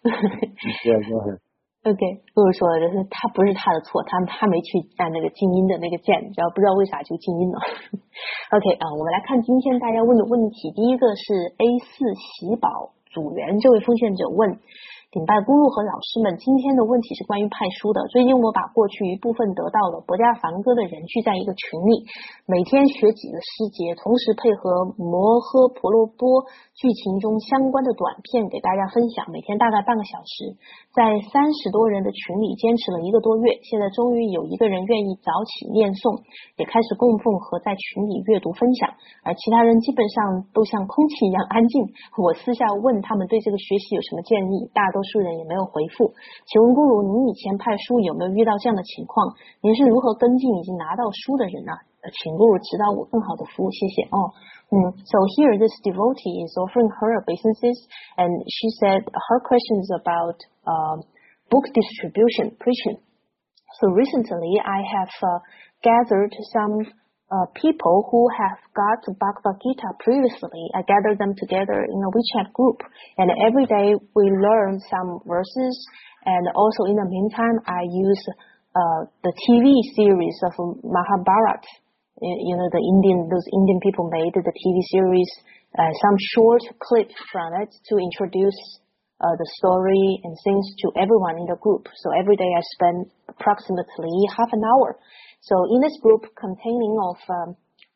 Yeah, go ahead. Okay，不是说就是他不是他的错，他没去按那个静音的那个键，然后不知道为啥就静音了。OK 我们来看今天大家问的问题，第一个是 A4 喜宝组员这位奉献者问。顶拜咕噜和老师们，今天的问题是关于派书的。最近我把过去一部分得到了博家梵歌的人聚在一个群里，每天学几个诗节，同时配合摩诃婆罗波剧情中相关的短片给大家分享，每天大概半个小时，在30多人的群里坚持了1个多月，现在终于有一个人愿意早起念诵，也开始供奉和在群里阅读分享，而其他人基本上都像空气一样安静。我私下问他们对这个学习有什么建议，大多数人也没有回复。请问咕噜，您以前派书有没有遇到这样的情况？您是如何跟进已经拿到书的人呢？请咕噜指导我更好的服务，谢谢。So here this devotee is offering her obeisances, and she said her question is about book distribution, preaching. So recently I have gathered some people who have got Bhagavad Gita previously. I gather them together in a WeChat group, and every day we learn some verses, and also in the meantime I use the TV series of Mahabharata. You know, those Indian people made the TV series, some short clips from it to introduce the story and things to everyone in the group. So every day I spend approximately half an hour. So in this group containing 30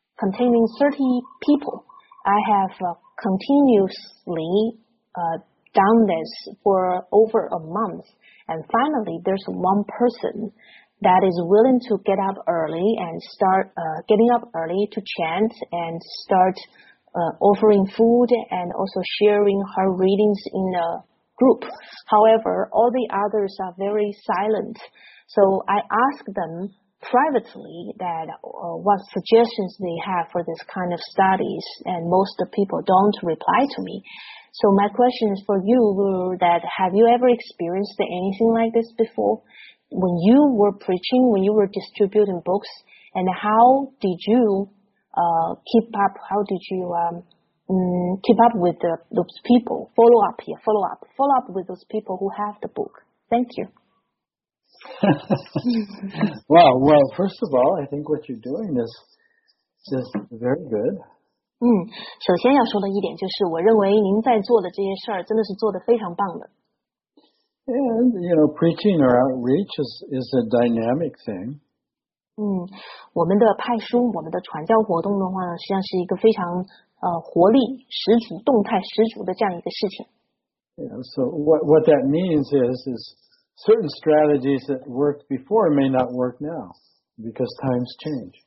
people, I have continuously done this for over a month. And finally, there's one person that is willing to get up early and start getting up early to chant and start offering food and also sharing her readings in a group. However, all the others are very silent. So I asked them privately that what suggestions they have for this kind of studies, and most of the people don't reply to me. So my question is for you, that have you ever experienced anything like this before? When you were preaching, when you were distributing books, and how did you keep up? How did you keep up with those people? Follow up with those people who have the book. Thank you. Well, first of all, I think what you're doing is just very good. 首先要说的一点就是，我认为您在做的这些事儿真的是做得非常棒的。 And, preaching or outreach is a dynamic thing. 我们的派书，我们的传教活动的话呢，实际上是一个非常活力十足、动态十足的这样一个事情。 Yeah, so what that means is certain strategies that worked before may not work now because times change.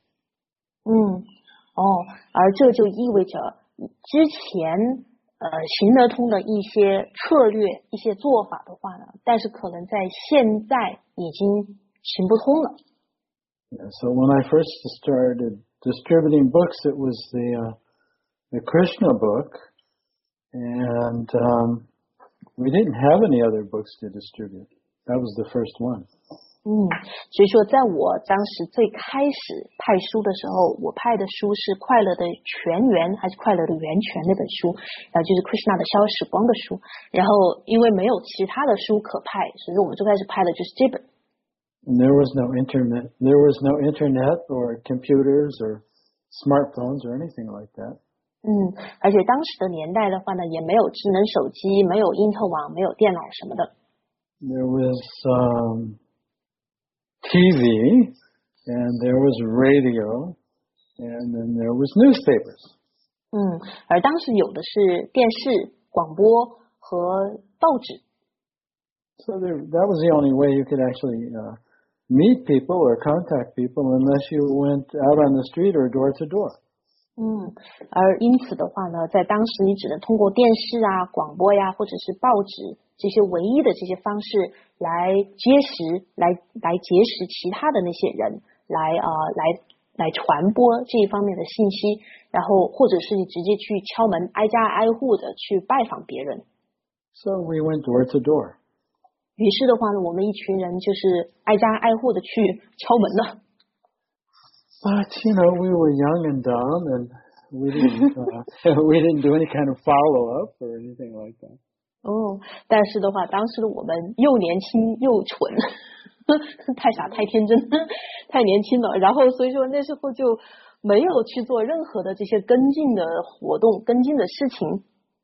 而这就意味着之前行得通的一些策略、一些做法的话呢，但是可能在现在已经行不通了。 Yeah, so when I first started distributing books, it was the Krishna book, and we didn't have any other books to distribute. That was the first one. 所以说在我当时最开始派书的时候，我派的书是快乐的泉源还是快乐的源泉那本书，然后就是 Krishna 的逍遥时光的书，然后因为没有其他的书可派，所以说我们最开始派的就是这本。 There was no internet. There was no internet or computers or smartphones or anything like that. 而且当时的年代的话呢，也没有智能手机，没有因特网，没有电脑什么的。 There was TV, and there was radio, and then there was newspapers. 而当时有的是电视、广播和报纸。 So that was the only way you could actually meet people or contact people unless you went out on the street or door to door. 而因此的话呢，在当时你只能通过电视啊、广播呀，或者是报纸这些唯一的这些方式来结识其他的那些人，来传播这一方面的信息，然后或者是你直接去敲门，挨家挨户的去拜访别人。 So we went door to door. 于是的话呢，我们一群人就是挨家挨户的去敲门了。 But we were young and dumb, and we didn't do any kind of follow up or anything like that. 但是的话，当时的我们又年轻又蠢，太傻太天真，太年轻了。然后所以说那时候就没有去做任何的这些跟进的活动、跟进的事情。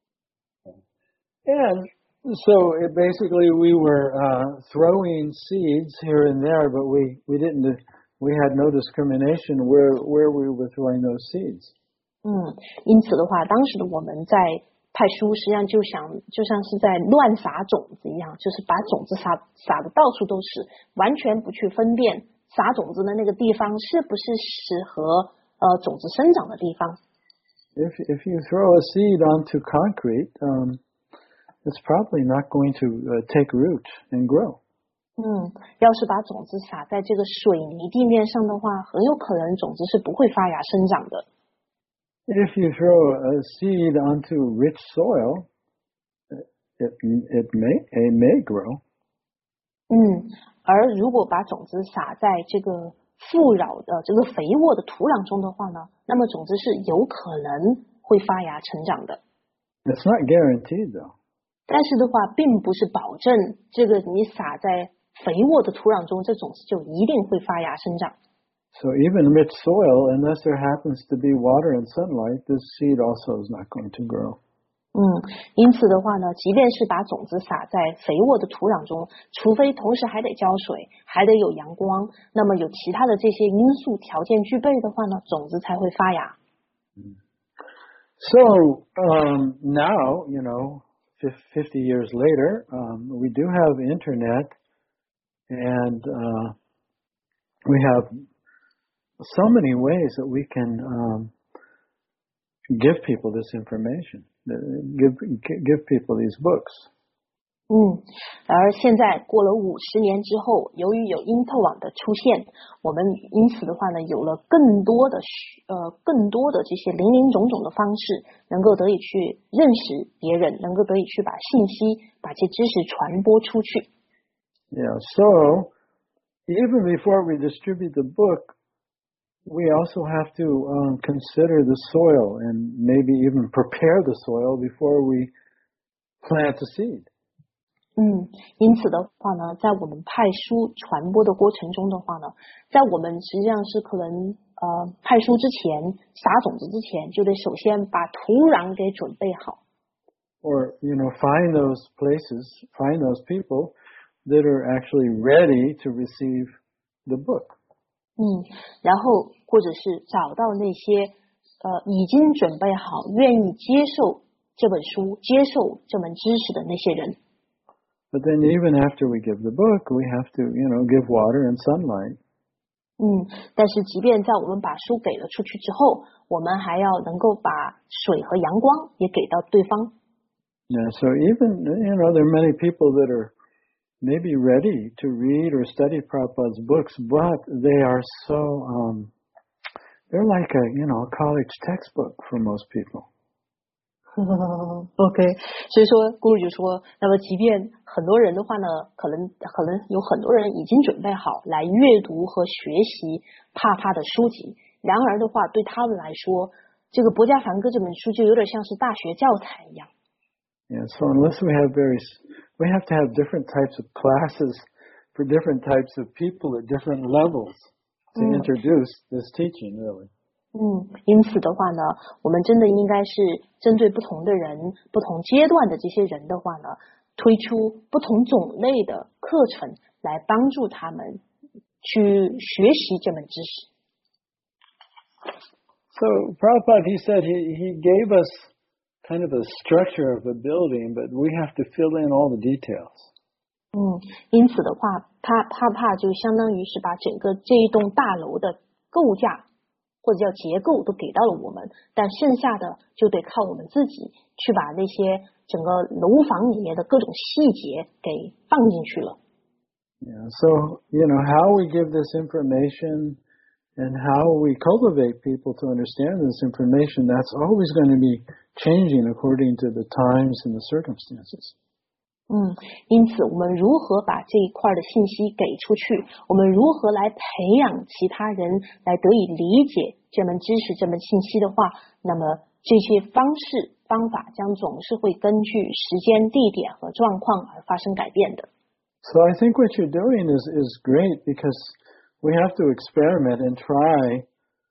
And so basically we were throwing seeds here and there, but we had no discrimination where we were throwing those seeds. 因此的话，当时的我们在派书实际上就像是在乱撒种子一样，就是把种子撒的到处都是，完全不去分辨撒种子的那个地方是不是适合种子生长的地方。 If you throw a seed onto concrete, it's probably not going to take root and grow. 要是把种子撒在这个水泥地面上的话，很有可能种子是不会发芽生长的。 If you throw a seed onto rich soil, it may grow. 而如果把种子撒在这个富饶的这个肥沃的土壤中的话呢，那么种子是有可能会发芽成长的。 It's not guaranteed though. 但是的话，并不是保证这个你撒在肥沃的土壤中，这种子就一定会发芽生长。 So even rich soil, unless there happens to be water and sunlight, this seed also is not going to grow. 因此的话呢，即便是把种子撒在肥沃的土壤中，除非同时还得浇水，还得有阳光，那么有其他的这些因素条件具备的话呢，种子才会发芽。 So now, 50 years later, we do have internet, and we have so many ways that we can give people this information, give people these books. 而现在过了50年之后，由于有因特网的出现，我们因此的话呢，有了更多的这些林林总总的方式，能够得以去认识别人，能够得以去把信息、把这知识传播出去。 Yeah, so even before we distribute the book, we also have to consider the soil and maybe even prepare the soil before we plant the seed. 因此的话呢，在我们派书传播的过程中的话呢，在我们实际上是可能派书之前撒种子之前，就得首先把土壤给准备好。 Or find those places, find those people that are actually ready to receive the book. 然后或者是找到那些已经准备好、愿意接受这本书、接受这门知识的那些人。 But then even after we give the book, we have to, give water and sunlight. 但是即便在我们把书给了出去之后，我们还要能够把水和阳光也给到对方。 Yeah, so even, there are many people that are maybe ready to read or study Prabhupada's books, but they are so, they're like a college textbook for most people. OK， 所以说咕噜就说，那么即便很多人的话呢，可能有很多人已经准备好来阅读和学习帕帕的书籍，然而的话，对他们来说，这个《博家梵歌》这本书就有点像是大学教材一样。 Yeah, so unless we have we have to have different types of classes for different types of people at different levels to introduce this teaching, really. 因此的话呢，我们真的应该是针对不同的人、不同阶段的这些人的话呢，推出不同种类的课程来帮助他们去学习这门知识。 So Prabhupada, he said he gave us kind of a structure of a building, but we have to fill in all the details. 因此的话，他就相当于是把整个这一栋大楼的构架或者叫结构都给到了我们，但剩下的就得靠我们自己去把那些整个楼房里面的各种细节给放进去了。 Yeah, so, how we give this information and how we cultivate people to understand this information, that's always going to be changing according to the times and the circumstances. 因此我们如何把这一块的信息给出去，我们如何来培养其他人来得以理解这门知识这门信息的话，那么这些方式方法将总是会根据时间地点和状况而发生改变的。 So I think what you're doing is great because we have to experiment and try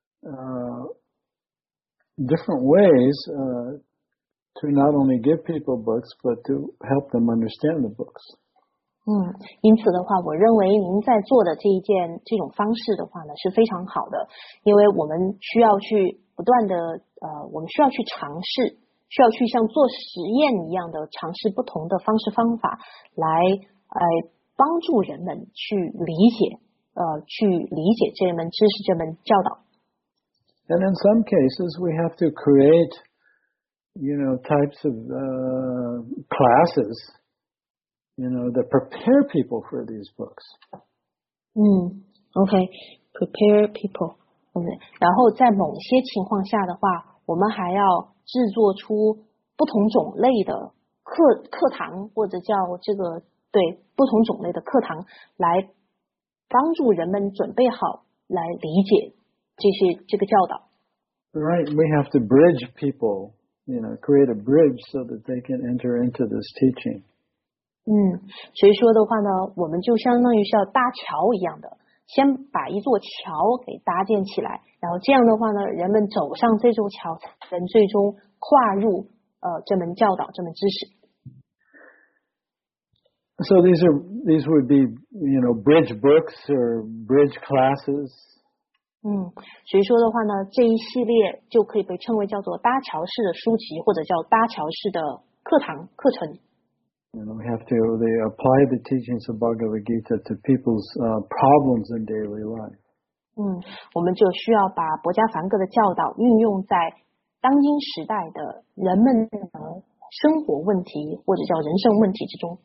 different ways to not only give people books, but to help them understand the books. 因此的话，我认为您在做的这种方式的话呢是非常好的，因为我们需要去不断的我们需要去尝试，需要去像做实验一样的尝试不同的方式方法来帮助人们去理解这门知识这门教导。 And in some cases we have to create types of classes that prepare people for these books. Okay, prepare people. 然后在某些情况下的话，我们还要制作出不同种类的课堂，或者叫不同种类的课堂，来帮助人们准备好来理解这个教导。 Right, we have to bridge people, create a bridge so that they can enter into this teaching. 所以说的话呢，我们就相当于是要搭桥一样的，先把一座桥给搭建起来，然后这样的话呢，人们走上这座桥，才能最终跨入这门教导这门知识。 So these would be, bridge books or bridge classes. 所以说的话呢，这一系列就可以被称为叫做搭桥式的书籍，或者叫搭桥式的课程。 We have to apply the teachings of Bhagavad Gita to people's problems in daily life. 我们就需要把博伽梵歌的教导运用在当今时代的人们的生活问题或者叫人生问题之中。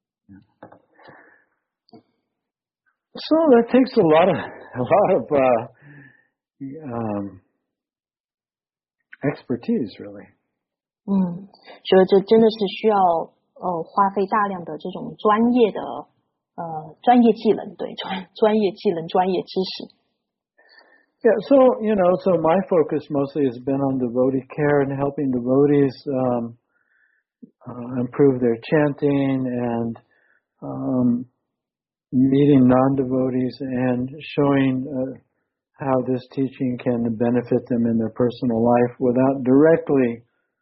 So that takes a lot of expertise, really. 所以这真的是需要花费大量的这种专业技能，对，专业技能、专业知识。 Yeah, so my focus mostly has been on devotee care and helping devotees improve their chanting and meeting non-devotees and showing how this teaching can benefit them in their personal life without directly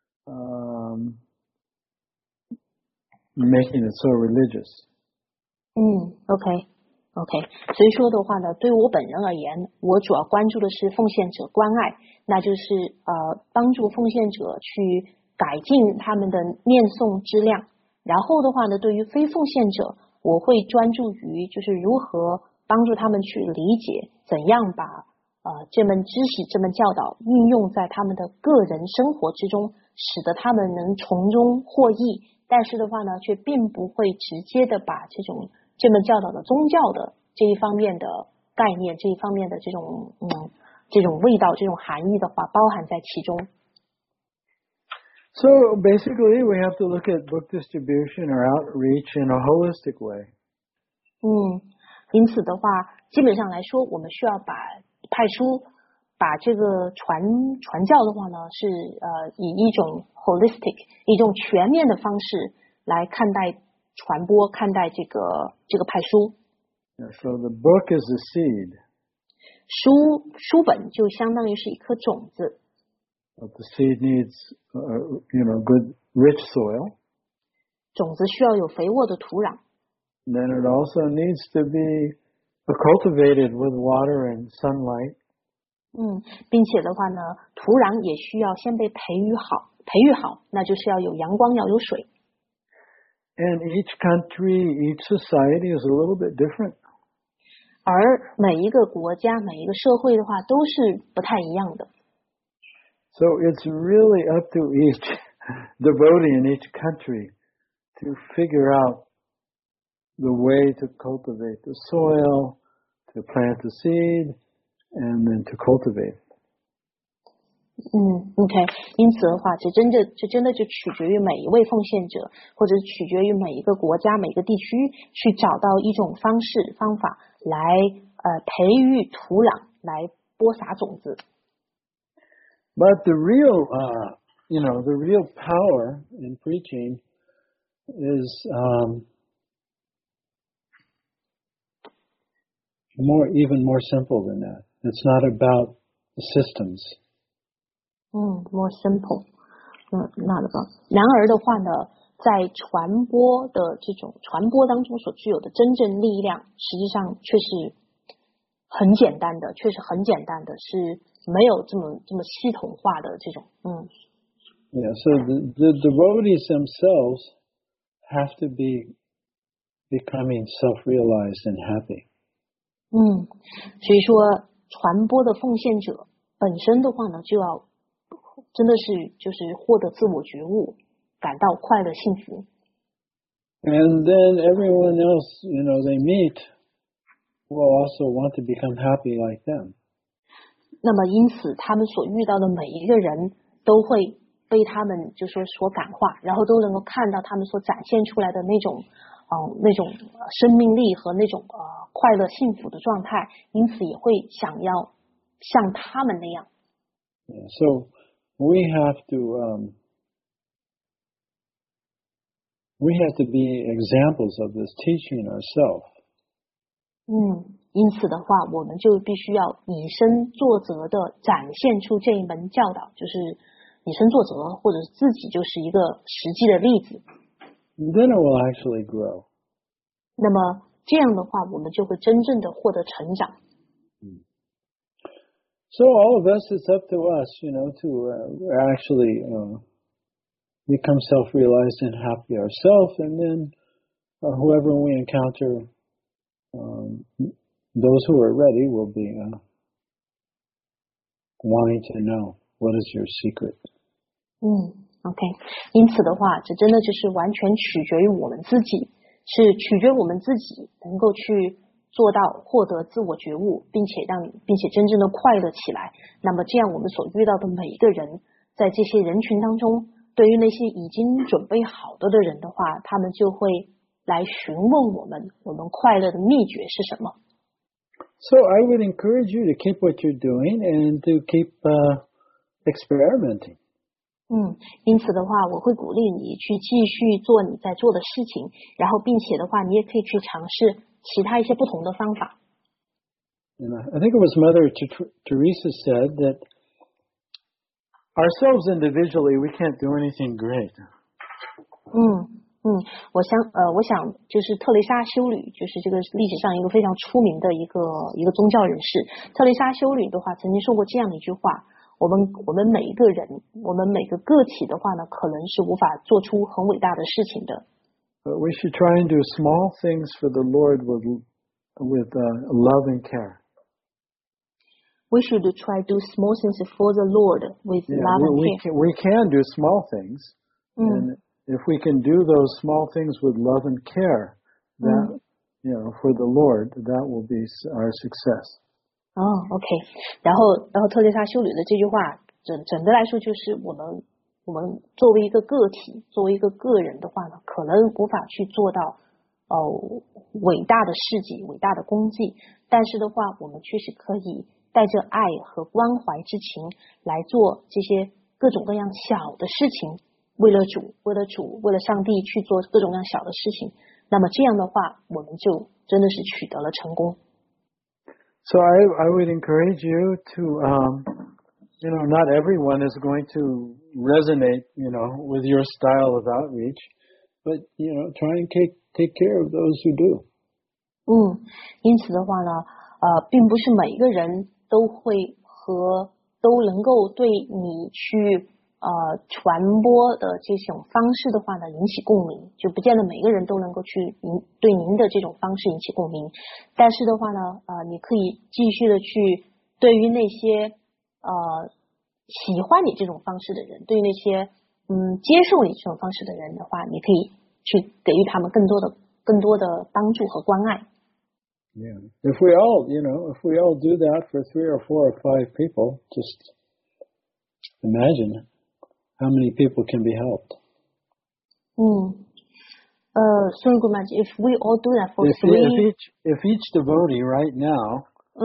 making it so religious. OK， 所以说的话呢，对于我本人而言，我主要关注的是奉献者关爱，那就是帮助奉献者去改进他们的念诵质量。然后的话呢，对于非奉献者，我会专注于就是如何帮助他们去理解，怎样把这门知识、这门教导运用在他们的个人生活之中，使得他们能从中获益。但是的话呢，却并不会直接的把这门教导的宗教的这一方面的概念、这一方面的这种味道、这种含义的话，包含在其中。 So basically, we have to look at book distribution or outreach in a holistic way. 因此的话，基本上来说，我们需要把派书、把这个传教的话呢，是以一种 holistic、一种全面的方式来看待传播，看待这个派书。 So the book is a seed. 书本就相当于是一颗种子。 But the seed needs, good, rich soil. 种子需要有肥沃的土壤。 Then it also needs to be cultivated with water and sunlight. 并且的话呢，土壤也需要先被培育好，那就是要有阳光，要有水。 And each country, each society is a little bit different. 而每一个国家每一个社会的话都是不太一样的。 So it's really up to each devotee in each country to figure out the way to cultivate the soil, to plant the seed, and then to cultivate. OK， 因此的话，这真的就取决于每一位奉献者，或者取决于每一个国家、每个地区，去找到一种方式方法来培育土壤，来播撒种子。 But the real, the real power in preaching is even more simple than that. It's not about the systems. More simple. Not about. 然而的话呢，在传播的这种传播当中所具有的真正力量，实际上却是很简单的，是没有这么系统化的这种。 Yeah, so the devotees themselves have to be becoming self-realized and happy. 所以说传播的奉献者本身的话呢，就要真的是就是获得自我觉悟，感到快乐幸福。 And then everyone else, they meet will also want to become happy like them. 那么因此他们所遇到的每一个人都会被他们就说所感化，然后都能够看到他们所展现出来的那种生命力和那种快乐幸福的状态，因此也会想要像他们那样。 Yeah, so we have to be examples of this teaching ourselves. 因此的话，我们就必须要以身作则的展现出这一门教导，就是以身作则，或者自己就是一个实际的例子。 Then it will actually grow. 那么这样的话，我们就会真正的获得成长。 So all of us, it's up to us, to actually become self-realized and happy ourselves, and then whoever we encounter, those who are ready will be wanting to know what is your secret. OK， 因此的话，这真的就是完全取决于我们自己，是取决于我们自己能够去做到获得自我觉悟，并且真正的快乐起来。那么这样我们所遇到的每一个人，在这些人群当中，对于那些已经准备好的人的话，他们就会来询问我们快乐的秘诀是什么。 So I would encourage you to keep what you're doing and to keep experimenting. 因此的话，我会鼓励你去继续做你在做的事情，然后并且的话，你也可以去尝试其他一些不同的方法。 And I think it was Mother Teresa said that ourselves individually we can't do anything great. 我想就是特蕾莎修女，就是这个历史上一个非常出名的一个宗教人士。特蕾莎修女的话，曾经说过这样的一句话：我们每一个人，我们每个个体的话呢，可能是无法做出很伟大的事情的。 But we should try and do small things for the Lord with love and care. We should try to do small things for the Lord with love and care. We can do small things, and if we can do those small things with love and care, that for the Lord, that will be our success. OK， 然后特蕾莎修女的这句话，整的来说就是我们作为一个个体，作为一个个人的话呢，可能无法去做到伟大的事迹、伟大的功绩，但是的话，我们确实可以带着爱和关怀之情来做这些各种各样小的事情，为了主，为了上帝去做各种各样小的事情。那么这样的话，我们就真的是取得了成功。 So I would encourage you to, not everyone is going to resonate, with your style of outreach, but, try and take care of those who do. 因此的话呢，并不是每一个人都能够对你去传播的这种方式的话呢，引起共鸣，就不见得每个人都能够去对您的这种方式引起共鸣。但是的话呢，你可以继续的去对于那些喜欢你这种方式的人，对于那些接受你这种方式的人的话，你可以去给予他们更多的帮助和关爱。 Yeah. If we all do that for 3 or 4 or 5 people, just imagine how many people can be helped. Sorry, Guruji, if we all do that for 3... If each devotee right now,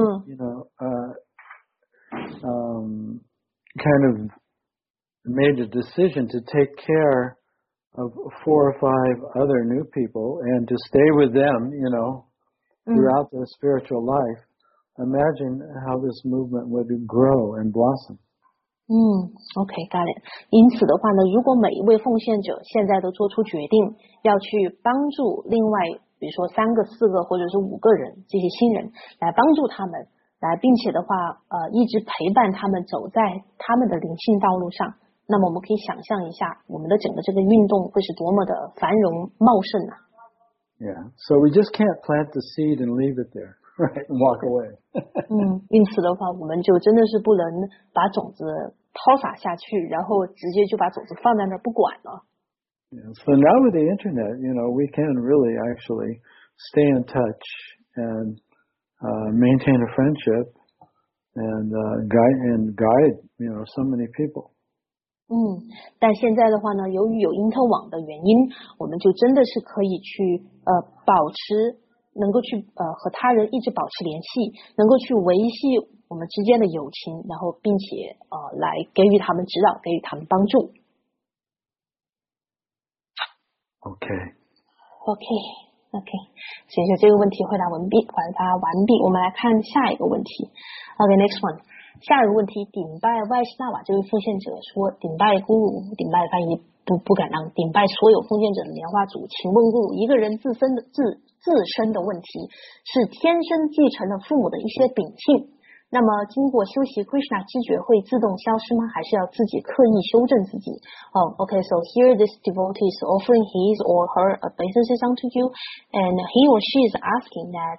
kind of made a decision to take care of 4 or 5 other new people and to stay with them, throughout their spiritual life, imagine how this movement would grow and blossom. Okay, got it. 因此的话呢，如果每一位奉献者现在都做出决定，要去帮助另外，比如说3个、4个或者是5个人这些新人，来帮助他们，并且的话，一直陪伴他们走在他们的灵性道路上。那么我们可以想象一下，我们的整个这个运动会是多么的繁荣茂盛啊！ Yeah, so we just can't plant the seed and leave it there, right, and walk away. 因此的话，我们就真的是不能把种子抛洒下去，然后直接就把种子放在那儿不管了。 Yeah, so now with the internet, we can really actually stay in touch and maintain a friendship and guide, so many people. 但现在的话呢，由于有因特网的原因，我们就真的是可以去能够去和他人一直保持联系，能够去维系我们之间的友情，然后并且来给予他们指导，给予他们帮助。OK， 谢谢这个问题回答完毕，我们来看下一个问题。OK，next one。下一个问题，顶拜外士纳瓦这位奉献者说，顶拜咕噜，顶拜翻译不敢当，顶拜所有奉献者的莲花组，请问咕噜，一个人自身的问题是天生继承了父母的一些秉性，那么经过修习 Krishna 知觉会自动消失吗？还是要自己刻意修正自己？Okay, so here this devotee is offering his or her obeisances unto you, and he or she is asking that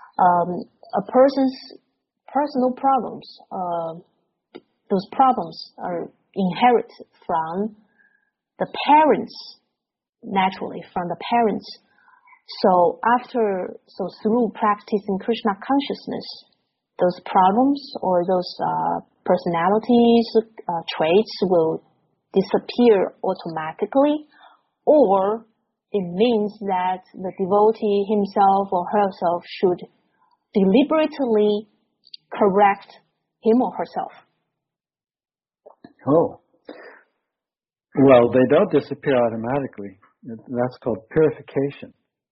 a person's personal problems, those problems are inherited from the parents, naturally from the parents. So through practicing Krishna consciousness, those problems or those personalities, traits will disappear automatically, or it means that the devotee himself or herself should deliberately correct him or herself. Well, they don't disappear automatically. That's called purification.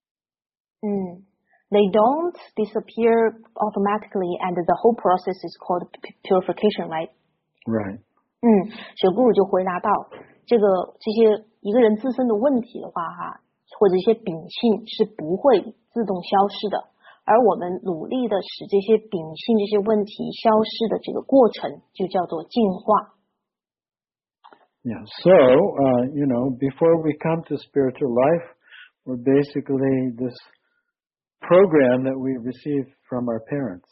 They don't disappear automatically, and the whole process is called purification, right? Right. 小咕噜就回答到，这些一个人自身的问题的话，或者一些秉性是不会自动消失的。而我们努力的使这些秉性、这些问题消失的这个过程，就叫做净化。 Yeah. So, before we come to spiritual life, we're basically this program that we receive from our parents.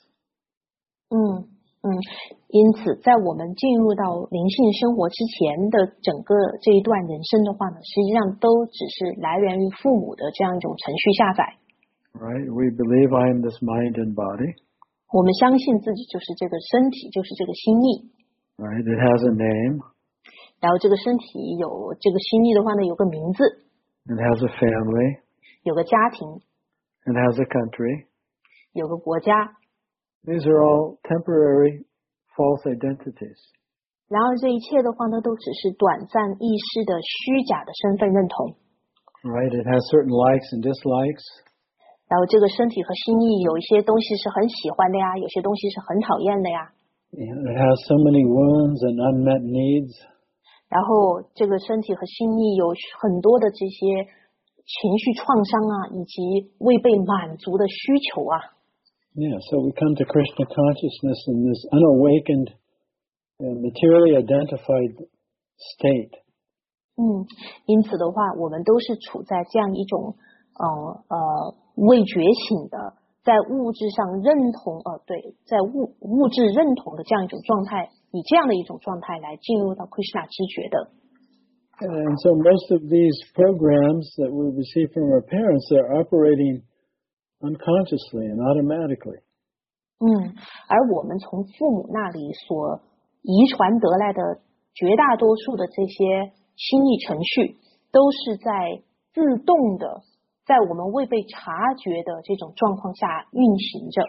因此，在我们进入到灵性生活之前的整个这一段人生的话呢，实际上都只是来源于父母的这样一种程序下载。 Right, we believe I am this mind and body. 我们相信自己就是这个身体，就是这个心意。 Right, it has a name. 然后这个身体有这个心意的话呢，有个名字。 It has a family. 有个家庭。 It has a country. 有个国家。 These are all temporary false identities. 然而这一切的话呢，都只是短暂意识的虚假的身份认同。 Right, it has certain likes and dislikes. 然后这个身体和心意有一些东西是很喜欢的呀，有些东西是很讨厌的呀。 It has so many wounds and unmet needs. 然后这个身体和心意有很多的这些情绪创伤啊，以及未被满足的需求啊。 Yeah, so we come to Krishna consciousness in this unawakened, materially identified state. 因此的话，我们都是处在这样一种未觉醒的，在物质上认同在物质认同的这样一种状态，以这样的一种状态来进入到 Krishna 知觉的。 And so most of these programs that we receive from our parents, they're operating unconsciously and automatically. 而我们从父母那里所遗传得来的绝大多数的这些心意程序，都是在自动的，在我们未被察觉的这种状况下运行着。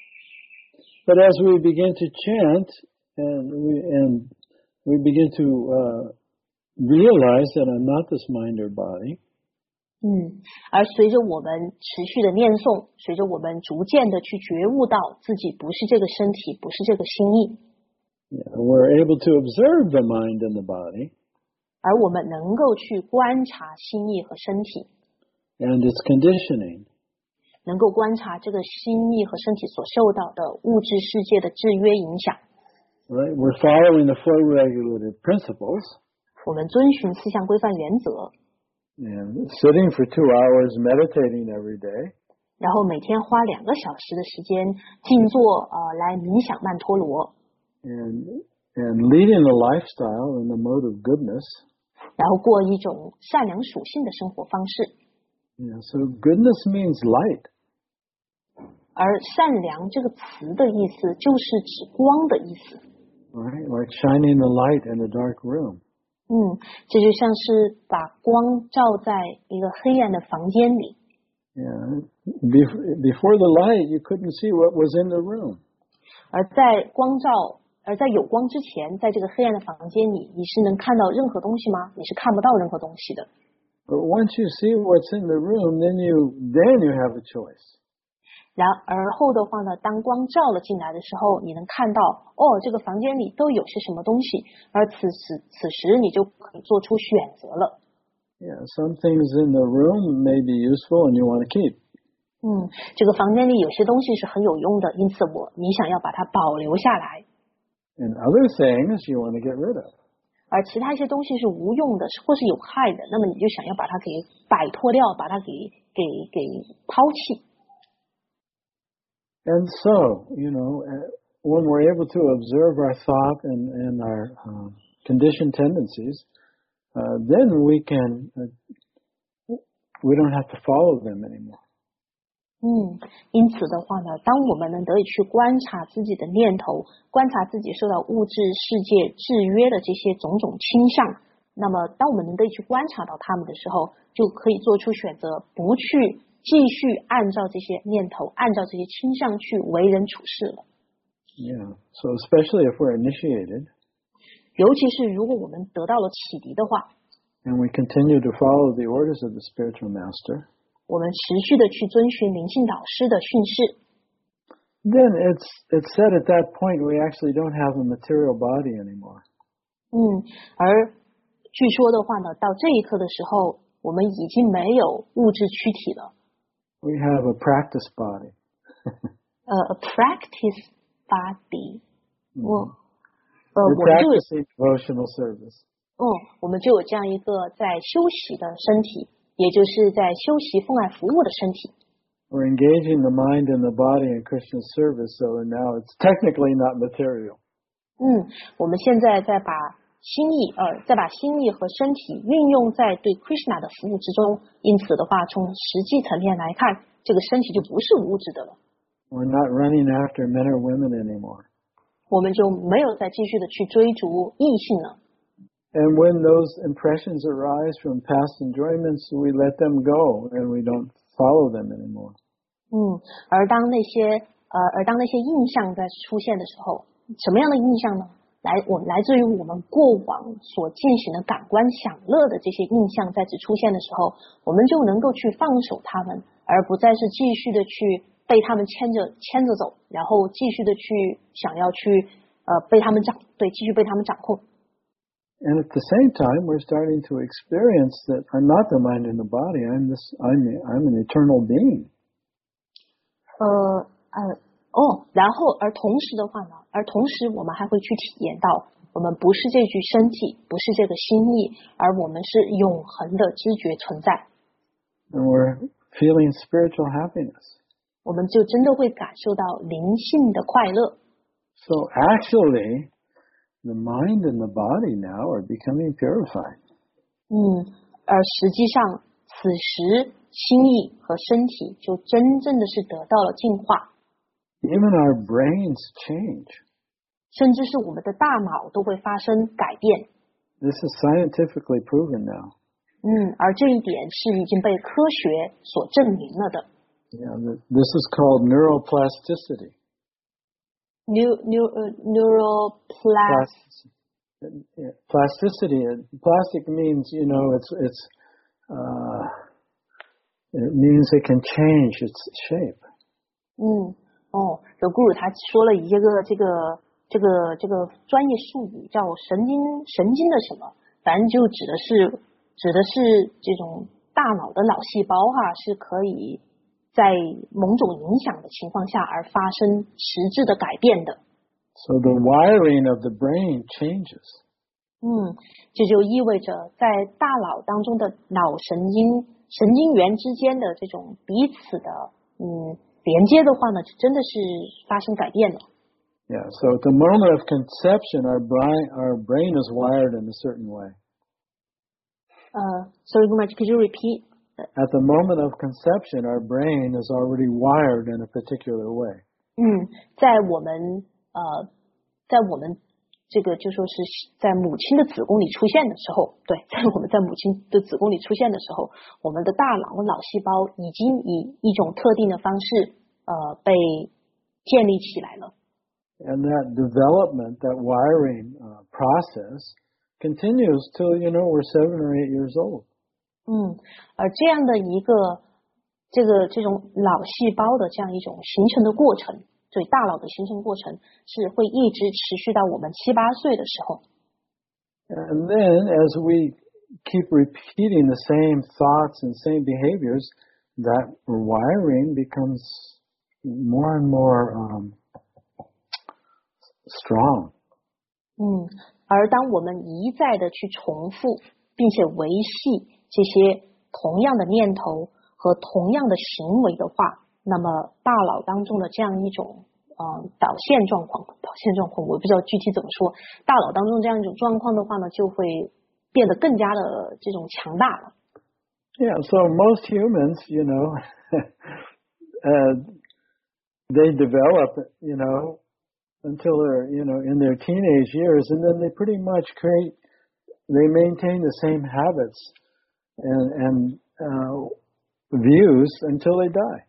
But as we begin to chant and we begin to realize that I'm not this mind or body. 而随着我们持续的念诵，随着我们逐渐的去觉悟到自己不是这个身体，不是这个心意。 We're able to observe the mind and the body. 而我们能够去观察心意和身体。 And its conditioning. 能够观察这个心意和身体所受到的物质世界的制约影响。 Right, we're following the flow regulative principles. 我们遵循四项规范原则。 And sitting for 2 hours meditating every day. 然后每天花2个小时的时间静坐来冥想曼陀罗。 And leading a lifestyle in the mode of goodness. 然后过一种善良属性的生活方式。 So goodness means light. 而善良这个词的意思就是指光的意思。 Right, like shining the light in a dark room. 这就像是把光照在一个黑暗的房间里。 Yeah, before the light, you couldn't see what was in the room. 而在有光之前，在这个黑暗的房间里，你是能看到任何东西吗？你是看不到任何东西的。 But once you see what's in the room, then you have a choice. 而后的话呢，当光照了进来的时候，你能看到这个房间里都有些什么东西，而此时你就可以做出选择了。 Yeah, some things in the room may be useful and you want to keep. 这个房间里有些东西是很有用的，因此你想要把它保留下来。 And other things you want to get rid of. 而其他一些东西是无用的，或是有害的，那么你就想要把它给摆脱掉，把它给抛弃。 And so, when we're able to observe our thought and our conditioned tendencies, then we don't have to follow them anymore. 因此的话呢，当我们能得以去观察自己的念头，观察自己受到物质世界制约的这些种种倾向，那么当我们能得以去观察到他们的时候，就可以做出选择，不去继续按照这些念头，按照这些倾向去为人处事了。 Yeah, so especially if we're initiated. 尤其是如果我们得到了启迪的话。 And we continue to follow the orders of the spiritual master. 我们持续的去遵循灵性导师的训示。 Then it's said at that point we actually don't have a material body anymore. 而据说的话呢，到这一刻的时候，我们已经没有物质躯体了。 We have a practice body. A practice body. We're practicing devotional service. 我们就有这样一个在修习的身体。也就是在修习奉爱服务的身体。 We're engaging the mind and the body in Krishna's service, so now it's technically not material. 我们现在在把心意和身体运用在对 Krishna 的服务之中，因此的话，从实际层面来看，这个身体就不是物质的了。 We're not running after men or women anymore. 我们就没有再继续的去追逐异性了。 And when those impressions arise from past enjoyments, we let them go and we don't follow them anymore. 而当那些印象在出现的时候，什么样的印象呢？来自于我们过往所进行的感官享乐的这些印象在此出现的时候，我们就能够去放手他们，而不再是继续的去被他们牵着走，然后继续的去想要去继续被他们掌控。 And at the same time, we're starting to experience that I'm not the mind and the body. I'm an eternal being. 然后同时我们还会去体验到， 我们不是这具身体，不是这个心意，而我们是永恒的知觉存在。 And we're feeling spiritual happiness. 我们就真的会感受到灵性的快乐。 So actually, the mind and the body now are becoming purified. 而实际上，此时心意和身体就真正的是得到了净化。 Even our brains change. 甚至是我们的大脑都会发生改变。 This is scientifically proven now. 而这一点是已经被科学所证明了的。 Yeah, this is called neuroplasticity. Plasticity. Plastic means, it means it can change its shape. 有guru他说了一个这个专业术语叫神经的什么，反正就指的是这种大脑的脑细胞是可以在某种影响的情况下而发生实质的改变的。 So the wiring of the brain changes. 这就意味着在大脑当中的脑神经元之间的这种彼此的连接的话呢，真的是发生改变了。 Yeah, so at the moment of conception, our brain is wired in a certain way. Sorry, could you repeat? At the moment of conception, our brain is already wired in a particular way. 在我们这个就说是在母亲的子宫里出现的时候，对，在我们在母亲的子宫里出现的时候，我们的大脑和脑细胞已经以一种特定的方式被建立起来了。 And that development, that wiring process continues till, we're 7 or 8 years old. 而这样的一个这种脑细胞的这样一种形成的过程，对大脑的形成过程是会一直持续到我们7、8岁的时候。 And then as we keep repeating the same thoughts and same behaviors, that wiring becomes more and more strong. 而当我们一再的去重复并且维系这些同样的念头和同样的行为的话，那么大脑当中的这样一种导线状况我不知道具体怎么说，大脑当中这样一种状况的话呢，就会变得更加的这种强大了。 Yeah, so most humans, they develop, until they're, in their teenage years, and then they pretty much they maintain the same habits and views until they die.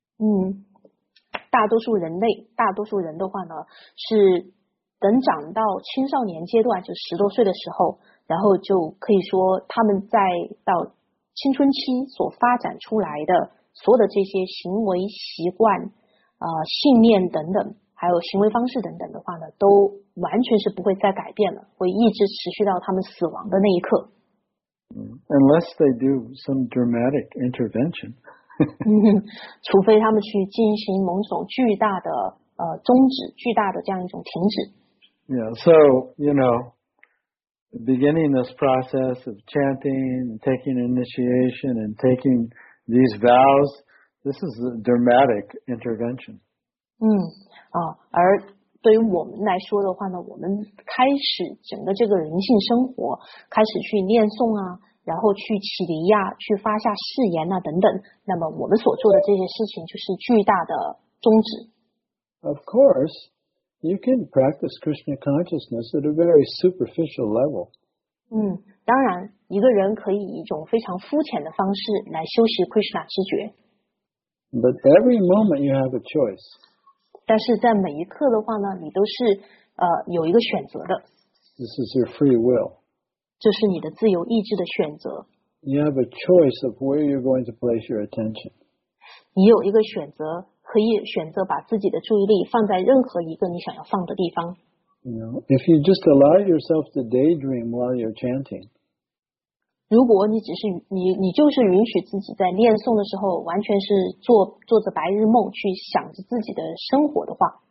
大多数人的话呢，是等长到青少年阶段，就10多岁的时候，然后就可以说他们在到青春期所发展出来的所有的这些行为习惯、信念等等，还有行为方式等等的话呢，都完全是不会再改变了，会一直持续到他们死亡的那一刻。 Unless they do some dramatic intervention. 除非他们去进行某种巨大的终止，巨大的这样一种停止。 Yeah, so, beginning this process of chanting and taking initiation and taking these vows, this is a dramatic intervention. 而对于我们来说的话呢，我们开始整个这个人性生活，开始去念诵然后去启迪去发下誓言等等，那么我们所做的这些事情就是巨大的宗旨。 Of course, you can practice Krishna consciousness at a very superficial level. 当然，一个人可以以一种非常肤浅的方式来修习 Krishna 知觉。 But every moment you have a choice. 但是在每一刻的话呢，你都是有一个选择的。 This is your free will. 这是你的自由意志的选择。 You have a choice of where you're going to place your attention. 你有一个选择，可以选择把自己的注意力放在任何一个你想要放的地方。 If you just allow yourself to daydream while you're chanting. 如果你只是你就是允许自己在念诵的时候，完全是做着白日梦，去想着自己的生活的话。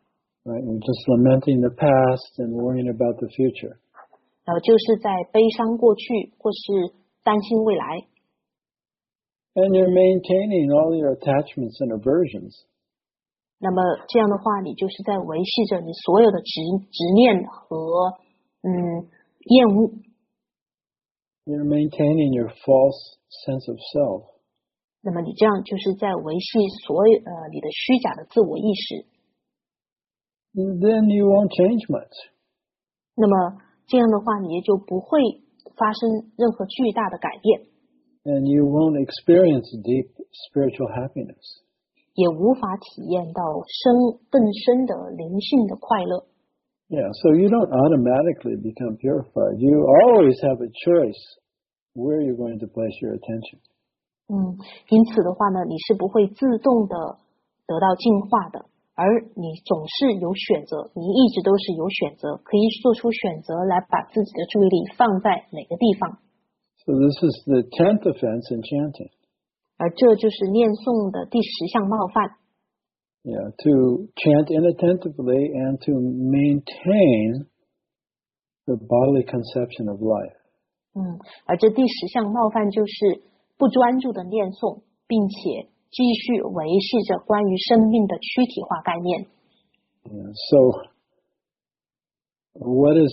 Right? You're just lamenting the past and worrying about the future. 就是在悲伤过去或是担心未来。 And you're maintaining all your attachments and aversions. 那么这样的话，你就是在维系着你所有的执念和厌恶。 You're maintaining your false sense of self. 那么你这样就是在维系所有你的虚假的自我意识。 Then you won't change much. 那么这样的话，你也就不会发生任何巨大的改变。 And you won't experience deep spiritual happiness. 也无法体验到更深的灵性的快乐。 Yeah, so you don't automatically become purified. You always have a choice where you're going to place your attention. 因此的话呢，你是不会自动的得到净化的，而你总是有选择，你一直都是有选择，可以做出选择来把自己的注意力放在哪个地方。 So this is the 10th offense in chanting. 而这就是念诵的第10项冒犯。 Yeah, to chant inattentively and to maintain the bodily conception of life. 而这第10项冒犯就是不专注的念诵，并且继续维系着关于生命的躯体化概念。 Yeah, so what is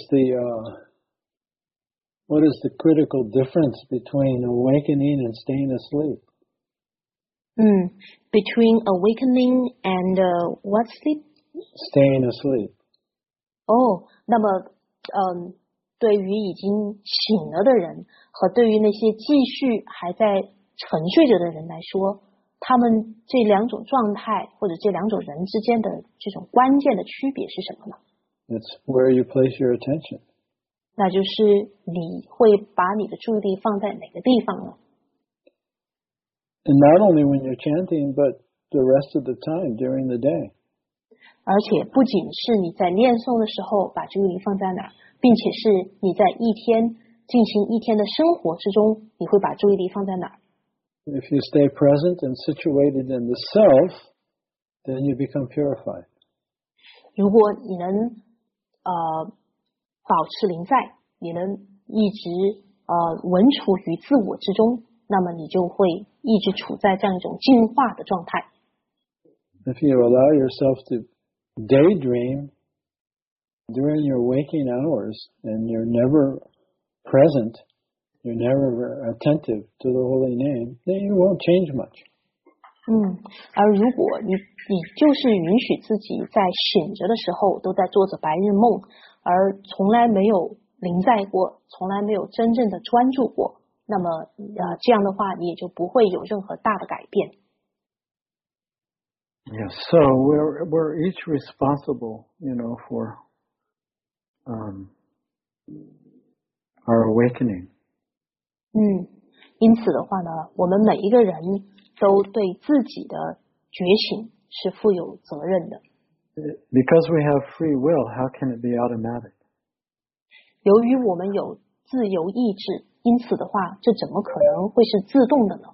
the critical difference between awakening and staying asleep? Between awakening and what sleep? Staying asleep. 那么对于已经醒了的人和对于那些继续还在沉睡着的人来说，他们这两种状态或者这两种人之间的这种关键的区别是什么呢？ It's where you place your attention. 那就是你会把你的注意力放在哪个地方呢？ And not only when you're chanting, but the rest of the time during the day. 而且不仅是你在念诵的时候把注意力放在哪儿，并且是你在进行一天的生活之中，你会把注意力放在哪儿？ If you stay present and situated in the self, then you become purified. 如果你能保持临在，你能一直稳处于自我之中，那么你就会一直处在这样一种净化的状态。 If you allow yourself to daydream during your waking hours and you're never present, you're never attentive to the holy name, then you won't change much. 而如果你就是允许自己在醒着的时候都在做着白日梦，而从来没有临在过，从来没有真正的专注过，那么这样的话你也就不会有任何大的改变。 Yes, so we're each responsible, for our awakening. 因此的话呢，我们每一个人都对自己的觉醒是负有责任的。 Because we have free will, how can it be automatic? 由于我们有自由意志，因此的话，这怎么可能会是自动的呢？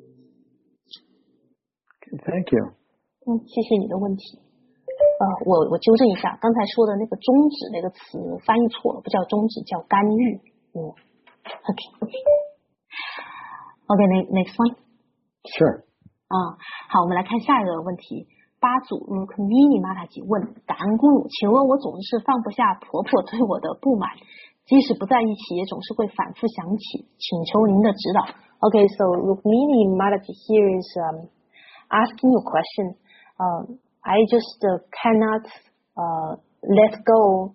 Thank you. 谢谢你的问题。我纠正一下，刚才说的那个终止那个词翻译错了，不叫终止，叫干预。Okay, next one. Sure. 好，我们来看下一个问题。八组Rukmini玛塔吉问：感恩咕噜，请问我总是放不下婆婆对我的不满，即使不在一起，也总是会反复想起，请求您的指导。Okay, so Rukmini Mataji here is asking you a question. I just cannot let go.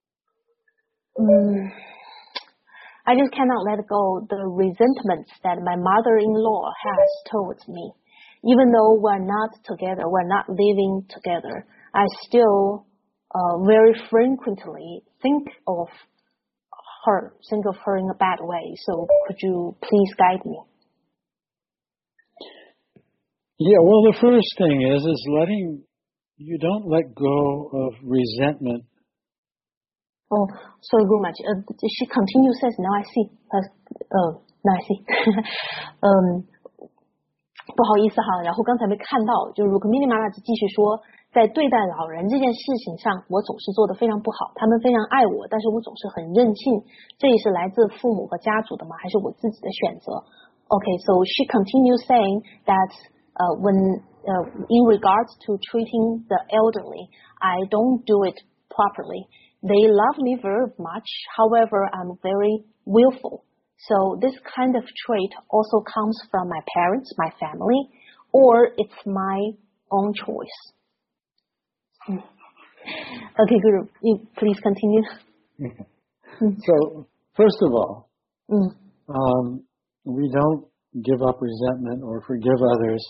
I just cannot let go the resentments that my mother-in-law has towards me. Even though we're not together, we're not living together, I still very frequently think of her in a bad way. So could you please guide me? Yeah, well, the first thing is you don't let go of resentment. Oh, sorry, Gurumaj. She continues, says, now I see. Now I see. 不好意思哈，然后刚才没看到，就 Rukmini 玛拉吉继续说， 在对待老人这件事情上，我总是做得非常不好。他们非常爱我，但是我总是很任性。这也是来自父母和家族的吗？还是我自己的选择 ？Okay, so she continues saying that when in regards to treating the elderly, I don't do it properly. They love me very much. However, I'm very willful. So this kind of trait also comes from my parents, my family, or it's my own choice. Okay, Guru, you please continue. So, first of all, we don't give up resentment or forgive others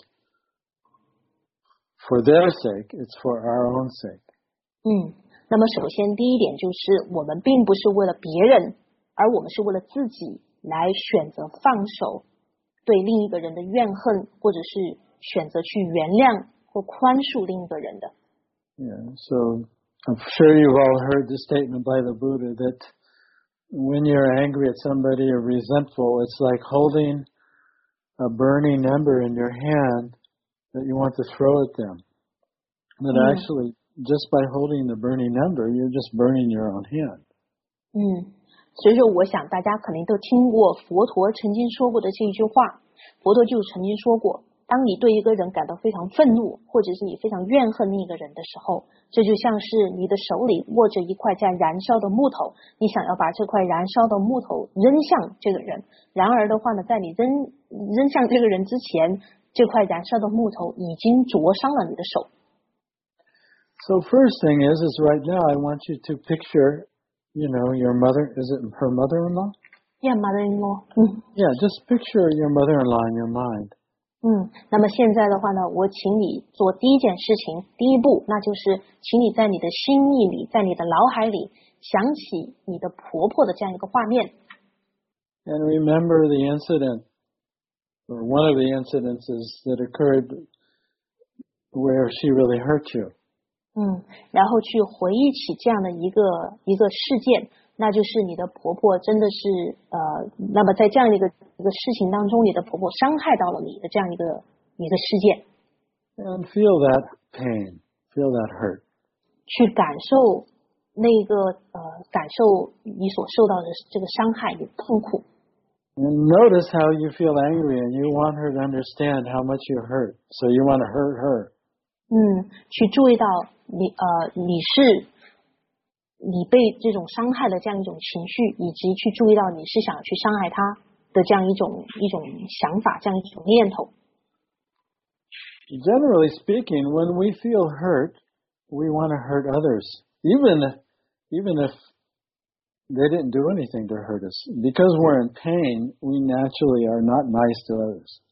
for their sake. It's for our own sake. 那么首先第一点就是我们并不是为了别人，而我们是为了自己来选择放手对另一个人的怨恨，或者是选择去原谅或宽恕另一个人的。 Yeah, so I'm sure you've all heard the statement by the Buddha that when you're angry at somebody or resentful, it's like holding a burning ember in your hand that you want to throw at them. But actually, just by holding the burning ember, you're just burning your own hand. 所以说我想大家肯定都听过佛陀曾经说过的这一句话。佛陀就曾经说过，当你对一个人感到非常愤怒，或者是你非常怨恨另一个人的时候，这就像是你的手里握着一块在燃烧的木头，你想要把这块燃烧的木头扔向这个人，然而的话呢，在你扔向这个人之前，这块燃烧的木头已经灼伤了你的手。 So first thing is right now I want you to picture, your mother, is it her mother-in-law? Yeah, mother-in-law. Yeah, just picture your mother-in-law in your mind. 那么现在的话呢，我请你做第一件事情，第一步，那就是请你在你的心意里，在你的脑海里想起你的婆婆的这样一个画面。 And remember the incident, or one of the incidences that occurred where she really hurt you. 然后去回忆起这样的一个事件，那就是你的婆婆真的是那么在这样一个事情当中，你的婆婆伤害到了你的这样一个事件。 And feel that pain, feel that hurt. 去感受感受你所受到的这个伤害，你的痛苦。 And notice how you feel angry and you want her to understand how much you hurt, so you want to hurt her. 去注意到你被这种伤害的这样一种情绪，以及去注意到你是想去伤害他的这样一种想法，这样一种念头。 Generally speaking, when we feel hurt, we want to hurt others, even if they didn't do anything to hurt us. Because we're in pain, we naturally are not nice to others.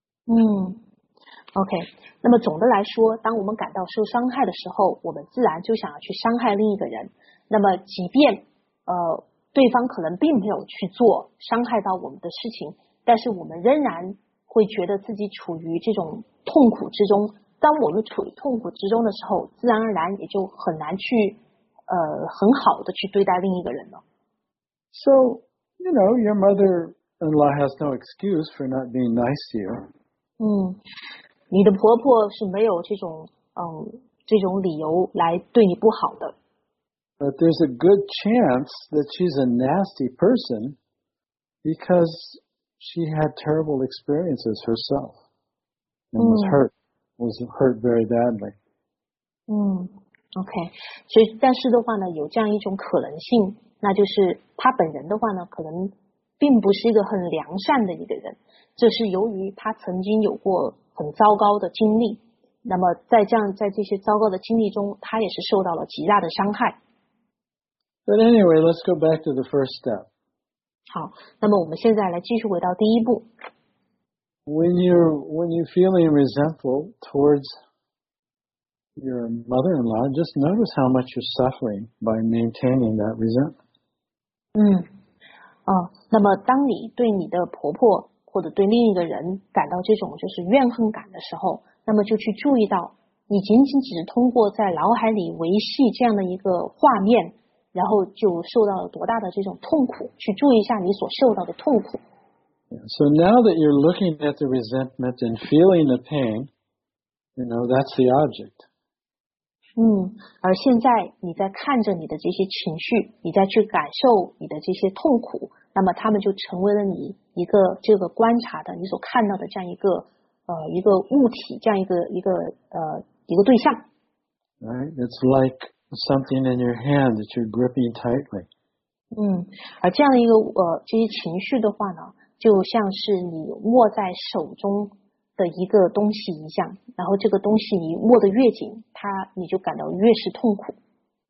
OK， 那么总的来说，当我们感到受伤害的时候，我们自然就想要去伤害另一个人。那么即便对方可能并没有去做伤害到我们的事情，但是我们仍然会觉得自己处于这种痛苦之中。当我们处于痛苦之中的时候，自然而然也就很难去很好的去对待另一个人了。 So, your mother-in-law has no excuse for not being nice to you. 你的婆婆是没有这种理由来对你不好的。 But there's a good chance that she's a nasty person because she had terrible experiences herself and was hurt very badly. OK， 所以但是的话呢，有这样一种可能性，那就是她本人的话呢，可能并不是一个很良善的一个人，这是由于她曾经有过很糟糕的经历，那么在这些糟糕的经历中，她也是受到了极大的伤害。 But anyway, let's go back to the first step. 好，那么我们现在来继续回到第一步。 When you're feeling resentful towards your mother-in-law, just notice how much you're suffering by maintaining that resentment. 那么当你对你的婆婆或者对另一个人感到这种就是怨恨感的时候，那么就去注意到，你仅仅只是通过在脑海里维系这样的一个画面，然后就受到了多大的这种痛苦，去注意一下你所受到的痛苦。 So now that you're looking at the resentment and feeling the pain, that's the object. 而现在你在看着你的这些情绪，你在去感受你的这些痛苦，那么他们就成为了你一个这个观察的你所看到的这样一个物体，这样一个对象。 Right? It's like something in your hand that you're gripping tightly. 而这样的一个这些情绪的话呢，就像是你握在手中的一个东西一样，然后这个东西你握得越紧，你就感到越是痛苦。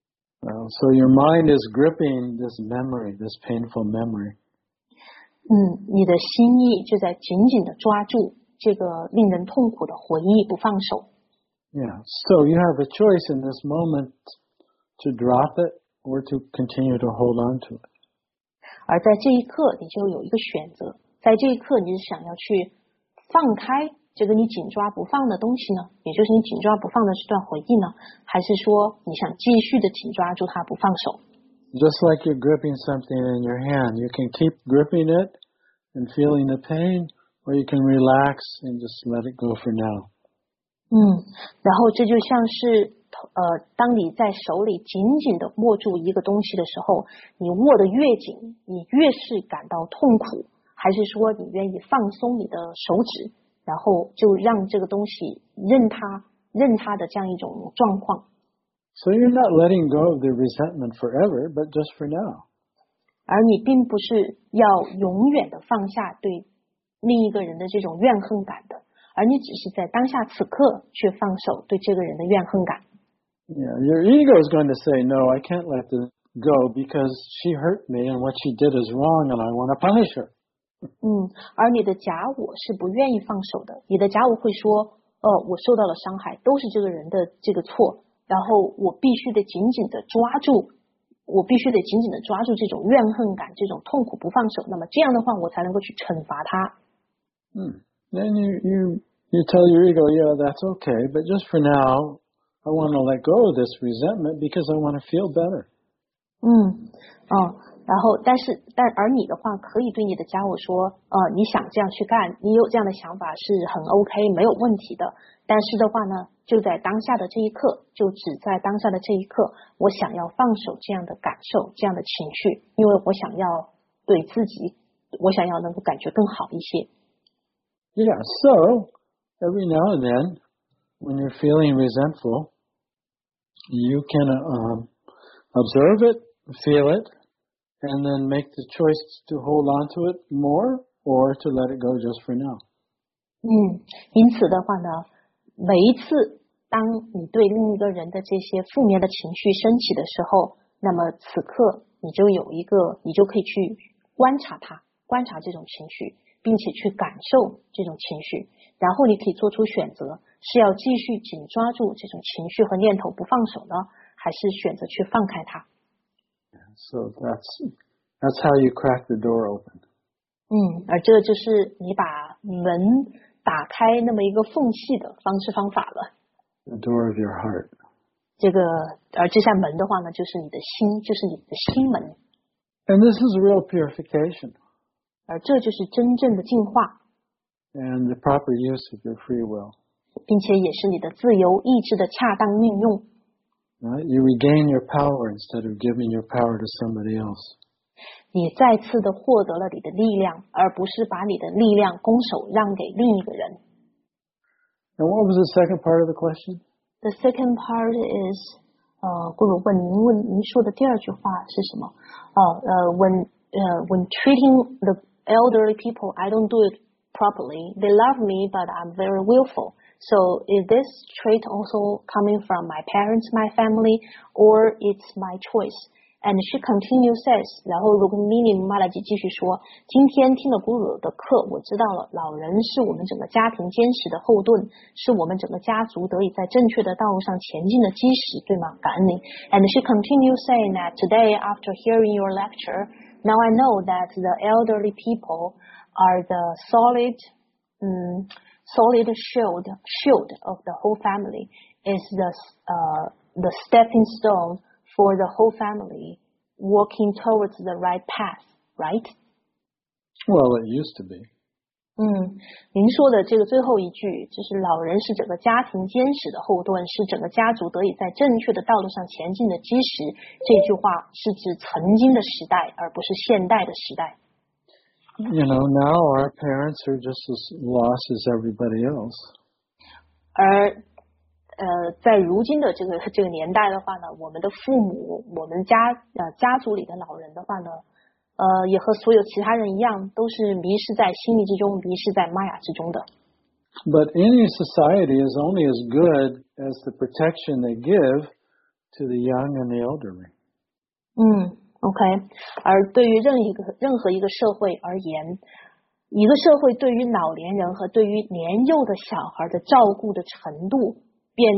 So your mind is gripping this memory, this painful memory. 你的心意就在紧紧地抓住这个令人痛苦的回忆不放手。 Yeah, so you have a choice in this moment to drop it or to continue to hold on to it. 而在这一刻你就有一个选择，在这一刻你是想要去放开这个你紧抓不放的东西呢，也就是你紧抓不放的这段回忆呢，还是说你想继续的紧抓住它不放手？ Just like you're gripping something in your hand, you can keep gripping it and feeling the pain, or you can relax and just let it go for now. 然后这就像是当你在手里紧紧的握住一个东西的时候，你握得越紧，你越是感到痛苦，还是说你愿意放松你的手指，然后就让这个东西任它的这样一种状况？ So you're not letting go of the resentment forever, but just for now. 而你并不是要永远的放下对另一个人的这种怨恨感的，而你只是在当下此刻去放手对这个人的怨恨感。 Yeah, your ego is going to say, no, I can't let this go because she hurt me and what she did is wrong and I want to punish her. 而你的假我是不愿意放手的，你的假我会说，我受到了伤害，都是这个人的这个错，然后我必须得紧紧的抓住这种怨恨感，这种痛苦不放手，那么这样的话我才能够去惩罚他。 Then you tell your ego, yeah, that's okay, but just for now, I want to let go of this resentment because I want to feel better. 然后而你的话可以对你的假我说，你想这样去干，你有这样的想法是很 OK 没有问题的，但是的话呢，就在当下的这一刻，就只在当下的这一刻，我想要放手这样的感受，这样的情绪，因为我想要对自己，我想要能够感觉更好一些。 Yeah, so every now and then when you're feeling resentful, you can observe it, feel it, and then make the choice to hold on to it more or to let it go just for now. 因此的话呢，每一次当你对另一个人的这些负面的情绪升起的时候，那么此刻你就可以去观察它，观察这种情绪，并且去感受这种情绪，然后你可以做出选择，是要继续紧抓住这种情绪和念头不放手呢，还是选择去放开它。 So that's how you crack the door open. 而这就是你把门打开那么一个缝隙的方式方法了。 The door of your heart. 而这扇门的话呢，就是你的心，就是你的心门。 And this is real purification. 而这就是真正的净化。 And the proper use of your free will. 并且也是你的自由意志的恰当运用。 You regain your power instead of giving your power to somebody else. 你再次的获得了你的力量，而不是把你的力量拱手让给另一个人。 And what was the second part of the question? The second part is, 顾主您说的第二句话是什么？When treating the elderly people, I don't do it properly. They love me, but I'm very willful. So is this trait also coming from my parents, my family, or it's my choice? And she continues says, 然后如果Mini马拉吉继续说，今天听了古鲁的课，我知道了，老人是我们整个家庭坚实的后盾，是我们整个家族得以在正确的道路上前进的基石，对吗？感恩您。And she continues saying that today, after hearing your lecture, now I know that the elderly people are the solid shield of the whole family, is the stepping stone for the whole family walking towards the right path, right? Well, it used to be. 您说的这个最后一句，就是老人是整个家庭坚实的后盾，是整个家族得以在正确的道路上前进的基石。这句话是指曾经的时代，而不是现代的时代。 You know, now our parents are just as lost as everybody else. 而在如今的这个年代的话呢，我们的父母，我们家族里的老人的话呢，也和所有其他人一样，都是迷失在心理之中，迷失在玛雅之中的。 But any society is only as good as the protection they give to the young and the elderly. OK. 而对于任何一个社会而言，一个社会对于老年人和对于年幼的小孩的照顾的程度，便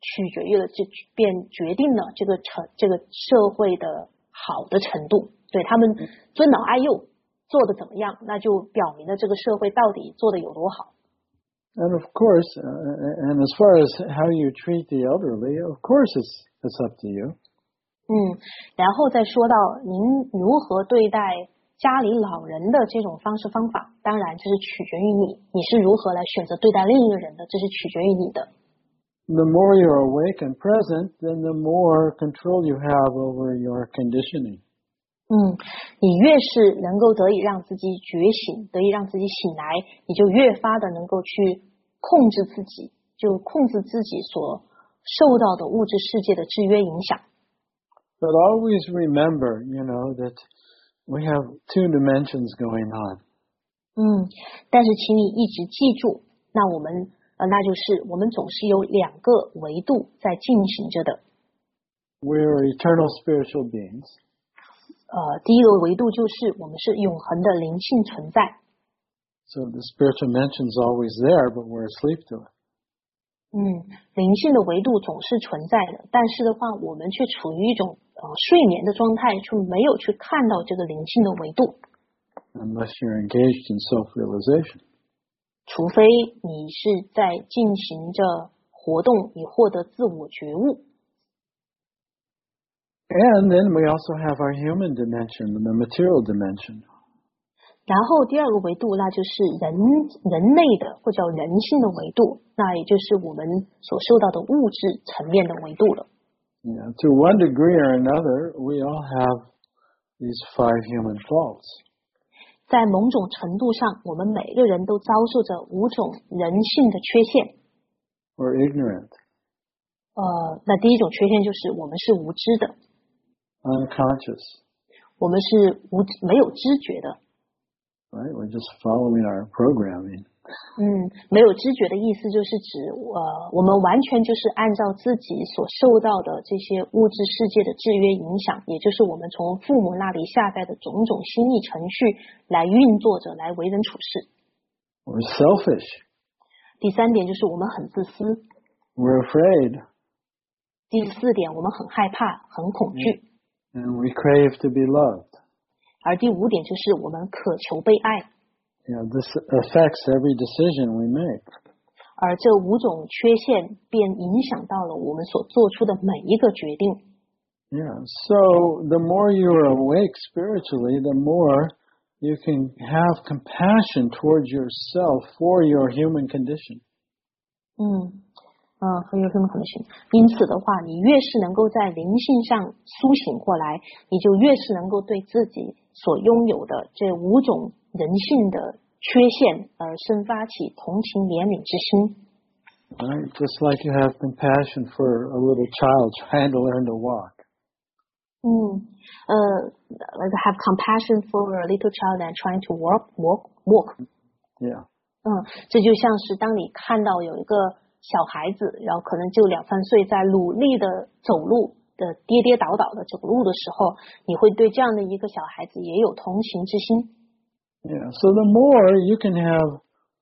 决定了这个社会的好的程度。对他们尊老爱幼做得怎么样，那就表明了这个社会到底做得有多好。 And of course, and as far as how you treat the elderly, of course it's up to you. 然后再说到您如何对待家里老人的这种方式方法，当然这是取决于你是如何来选择对待另一个人的，这是取决于你的。 The more you're awake and present, then the more control you have over your conditioning. 你越是能够得以让自己觉醒，得以让自己醒来，你就越发的能够去控制自己，就控制自己所受到的物质世界的制约影响。 But always remember, you know, that we have two dimensions going on. 但是请你一直记住，那就是我们总是有两个维度在进行着的。 We're eternal spiritual beings. 第一个维度就是我们是永恒的灵性存在。 So the spiritual dimension's always there, but we're asleep to it. 灵性的维度总是存在的，但是的话，我们却处于一种睡眠的状态，却没有去看到这个灵性的维度。 Unless you're engaged in self-realization. 除非你是在进行着活动，以获得自我觉悟。 And then we also have our human dimension, the material dimension. 然后第二个维度，那就是人类的或叫人性的维度，那也就是我们所受到的物质层面的维度了。 Yeah, to one degree or another, we all have these 5 human faults. 在某种程度上，我们每个人都遭受着5种人性的缺陷。 Or ignorant. 那第一种缺陷就是我们是无知的。 Unconscious. 我们是没有知觉的。 Right, we're just following our programming. 没有知觉的意思就是指我们完全就是按照自己所受到的这些物质世界的制约影响，也就是我们从父母那里下载的种种心意程序来运作着，来为人处事。 We're selfish. 第3点就是我们很自私。 We're afraid. 第4点，我们很害怕，很恐惧。 And we crave to be loved. 而第5点就是我们渴求被爱。 Yeah, this affects every decision we make. 而这5种缺陷便影响到了我们所做出的每一个决定。 Yeah, so the more you are awake spiritually, the more you can have compassion towards yourself for your human condition. For your human condition. 因此的话，你越是能够在灵性上苏醒过来，你就越是能够对自己所拥有的这5种人性的缺陷而生发起同情怜悯之心。 Right? Just like you have compassion for a little child trying to learn to walk. Like have compassion for a little child and trying to walk. Yeah. 这就像是当你看到有一个小孩子，然后可能就2-3岁，在努力的走路的跌跌倒倒的走路的时候，你会对这样的一个小孩子也有同情之心。 Yeah, so the more you can have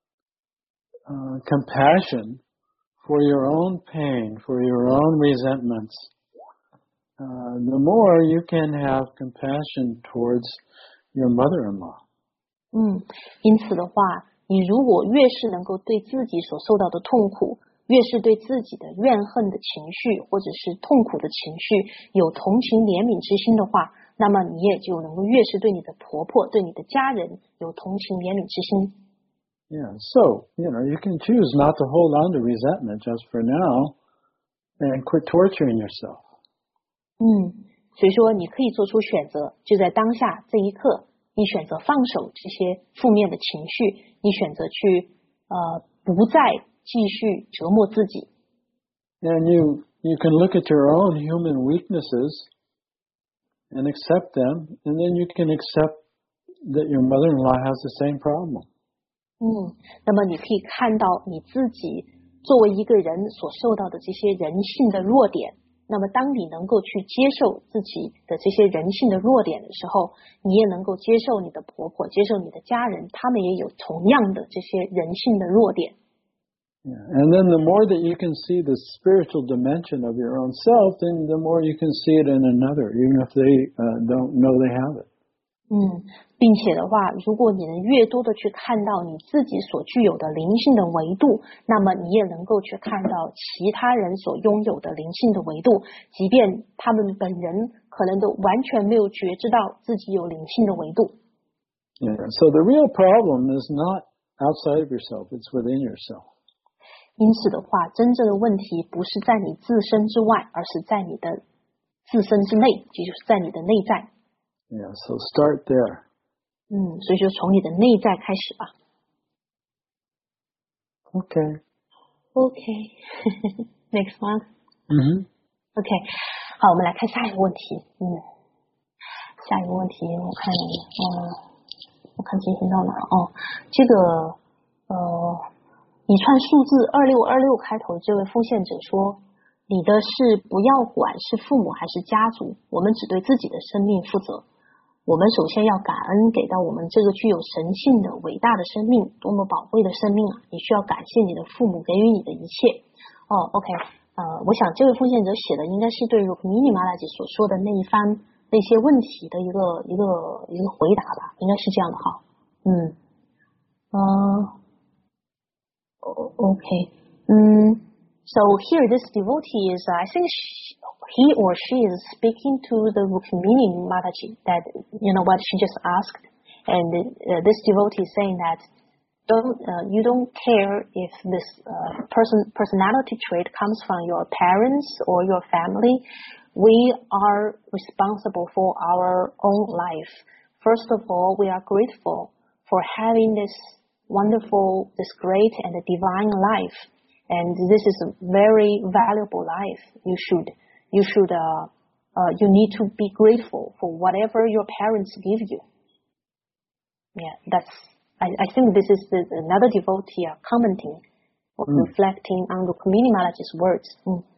compassion for your own pain, for your own resentments, the more you can have compassion towards your mother-in-law. 因此的话，你如果越是能够对自己所受到的痛苦，越是对自己的怨恨的情绪或者是痛苦的情绪有同情怜悯之心的话，那么你也就能够越是对你的婆婆、对你的家人有同情怜悯之心。 Yeah, so, you can choose not to hold on to resentment just for now and quit torturing yourself. 所以说你可以做出选择，就在当下这一刻，你选择放手这些负面的情绪，你选择去不再继续折磨自己。 And you can look at your own human weaknesses and accept them, and then you can accept that your mother-in-law has the same problem. 那么你可以看到你自己作为一个人所受到的这些人性的弱点。那么当你能够去接受自己的这些人性的弱点的时候，你也能够接受你的婆婆，接受你的家人，他们也有同样的这些人性的弱点。 Yeah. And then the more that you can see the spiritual dimension of your own self, then the more you can see it in another, even if they don't know they have it. 并且的话，如果你能越多的去看到你自己所具有的灵性的维度，那么你也能够去看到其他人所拥有的灵性的维度，即便他们本人可能都完全没有觉知到自己有灵性的维度。 Yeah. So the real problem is not outside of yourself, it's within yourself. 因此的话，真正的问题不是在你自身之外，而是在你的自身之内，也就是在你的内在。 Yeah, so start there. 所以就从你的内在开始吧。 Okay. Next one. OK. 好，我们来看下一个问题。下一个问题，我看进行到哪了？这个一串数字2626开头，这位奉献者说，你的是不要管是父母还是家族，我们只对自己的生命负责。我们首先要感恩给到我们这个具有神性的伟大的生命，多么宝贵的生命啊！你需要感谢你的父母给予你的一切。OK， 我想这位奉献者写的应该是对 Rukmini Mataji 所说的那些问题的一个回答吧，应该是这样的哈。OK， So here this devotee is, I think he or she is speaking to the Rukmini Mataji that, what she just asked. And this devotee is saying that you don't care if this personality trait comes from your parents or your family. We are responsible for our own life. First of all, we are grateful for having this wonderful, this great and divine life. And this is a very valuable life. You need to be grateful for whatever your parents give you. Yeah, I think this is another devotee commenting or reflecting on Rukmini Mataji's words.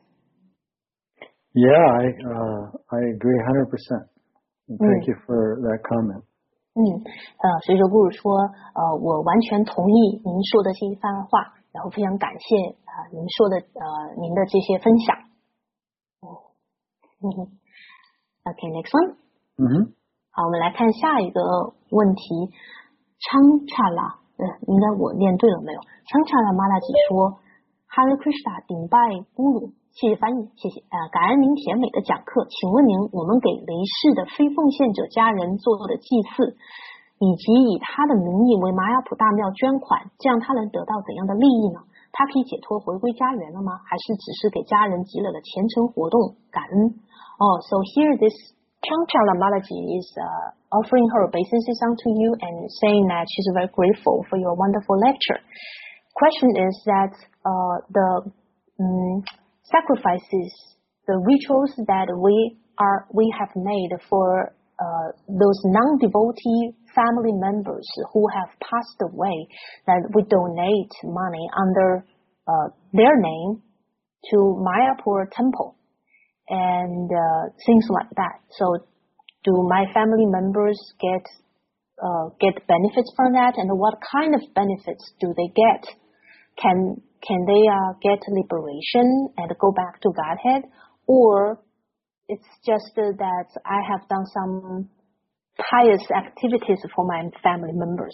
Yeah, I agree 100%. Thank you for that comment. 所以说不如说我完全同意您说的这一番话，然后非常感谢您说的您的这些分享。Okay, next one. 好，我们来看下一个问题。Chanchala，应该我念对了没有？ Chanchala Mataji 说 Hare Krishna 顶拜咕噜，谢谢翻译，谢谢。感恩您甜美的讲课，请问您，我们给离世的非奉献者家人做的祭祀，以及以他的名义为玛雅普大庙捐款，这样他能得到怎样的利益呢？他可以解脱回归家园了吗？还是只是给家人积累了虔诚活动？感恩。So here this Chanchala Mataji is offering her obeisances unto you and saying that she's very grateful for your wonderful lecture. Question is that the sacrifices, the rituals that we have made for those non-devotee family members who have passed away, that we donate money under their name to Mayapur temple and things like that. So do my family members get benefits from that, and what kind of benefits do they get? Can they get liberation and go back to Godhead, or it's just that I have done some pious activities for my family members?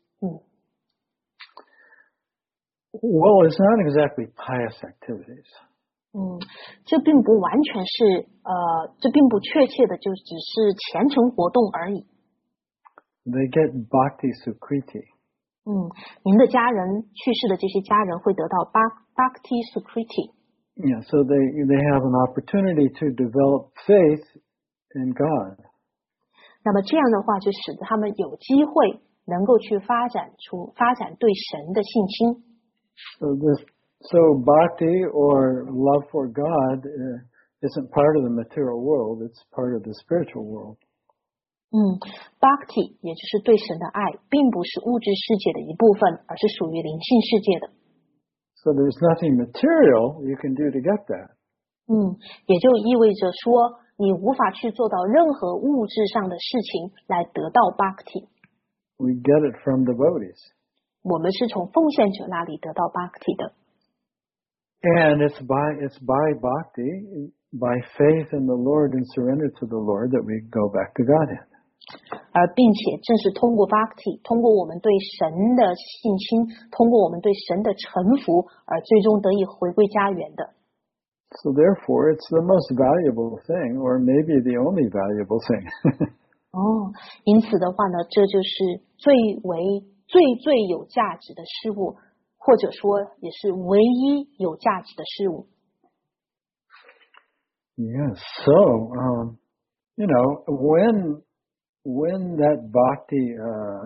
Well, it's not exactly pious activities. 这并不完全是这并不确切的就只是虔诚活动而已。 They get bhakti sukriti. 您的家人去世的这些家人会得到 Bhakti Sukriti. Yeah, so they have an opportunity to develop faith in God. 那么这样的话，就使得他们有机会能够去发展对神的信心。 So bhakti or love for God isn't part of the material world; it's part of the spiritual world. Bhakti 也就是对神的爱，并不是物质世界的一部分，而是属于灵性世界的。 So there's nothing material you can do to get that. 也就意味着说，你无法去做到任何物质上的事情来得到 Bhakti. We get it from devotees. 我们是从奉献者那里得到 Bhakti 的。 And it's by Bhakti, by faith in the Lord and surrender to the Lord that we go back to Godhead. 而并且正是通过 Bhakti， 通过我们对神的信心，通过我们对神的臣服，而最终得以回归家园的。 So therefore, it's the most valuable thing, or maybe the only valuable thing. 因此的话呢，这就是最有价值的事物，或者说也是唯一有价值的事物。 Yes. So, when that bhakti,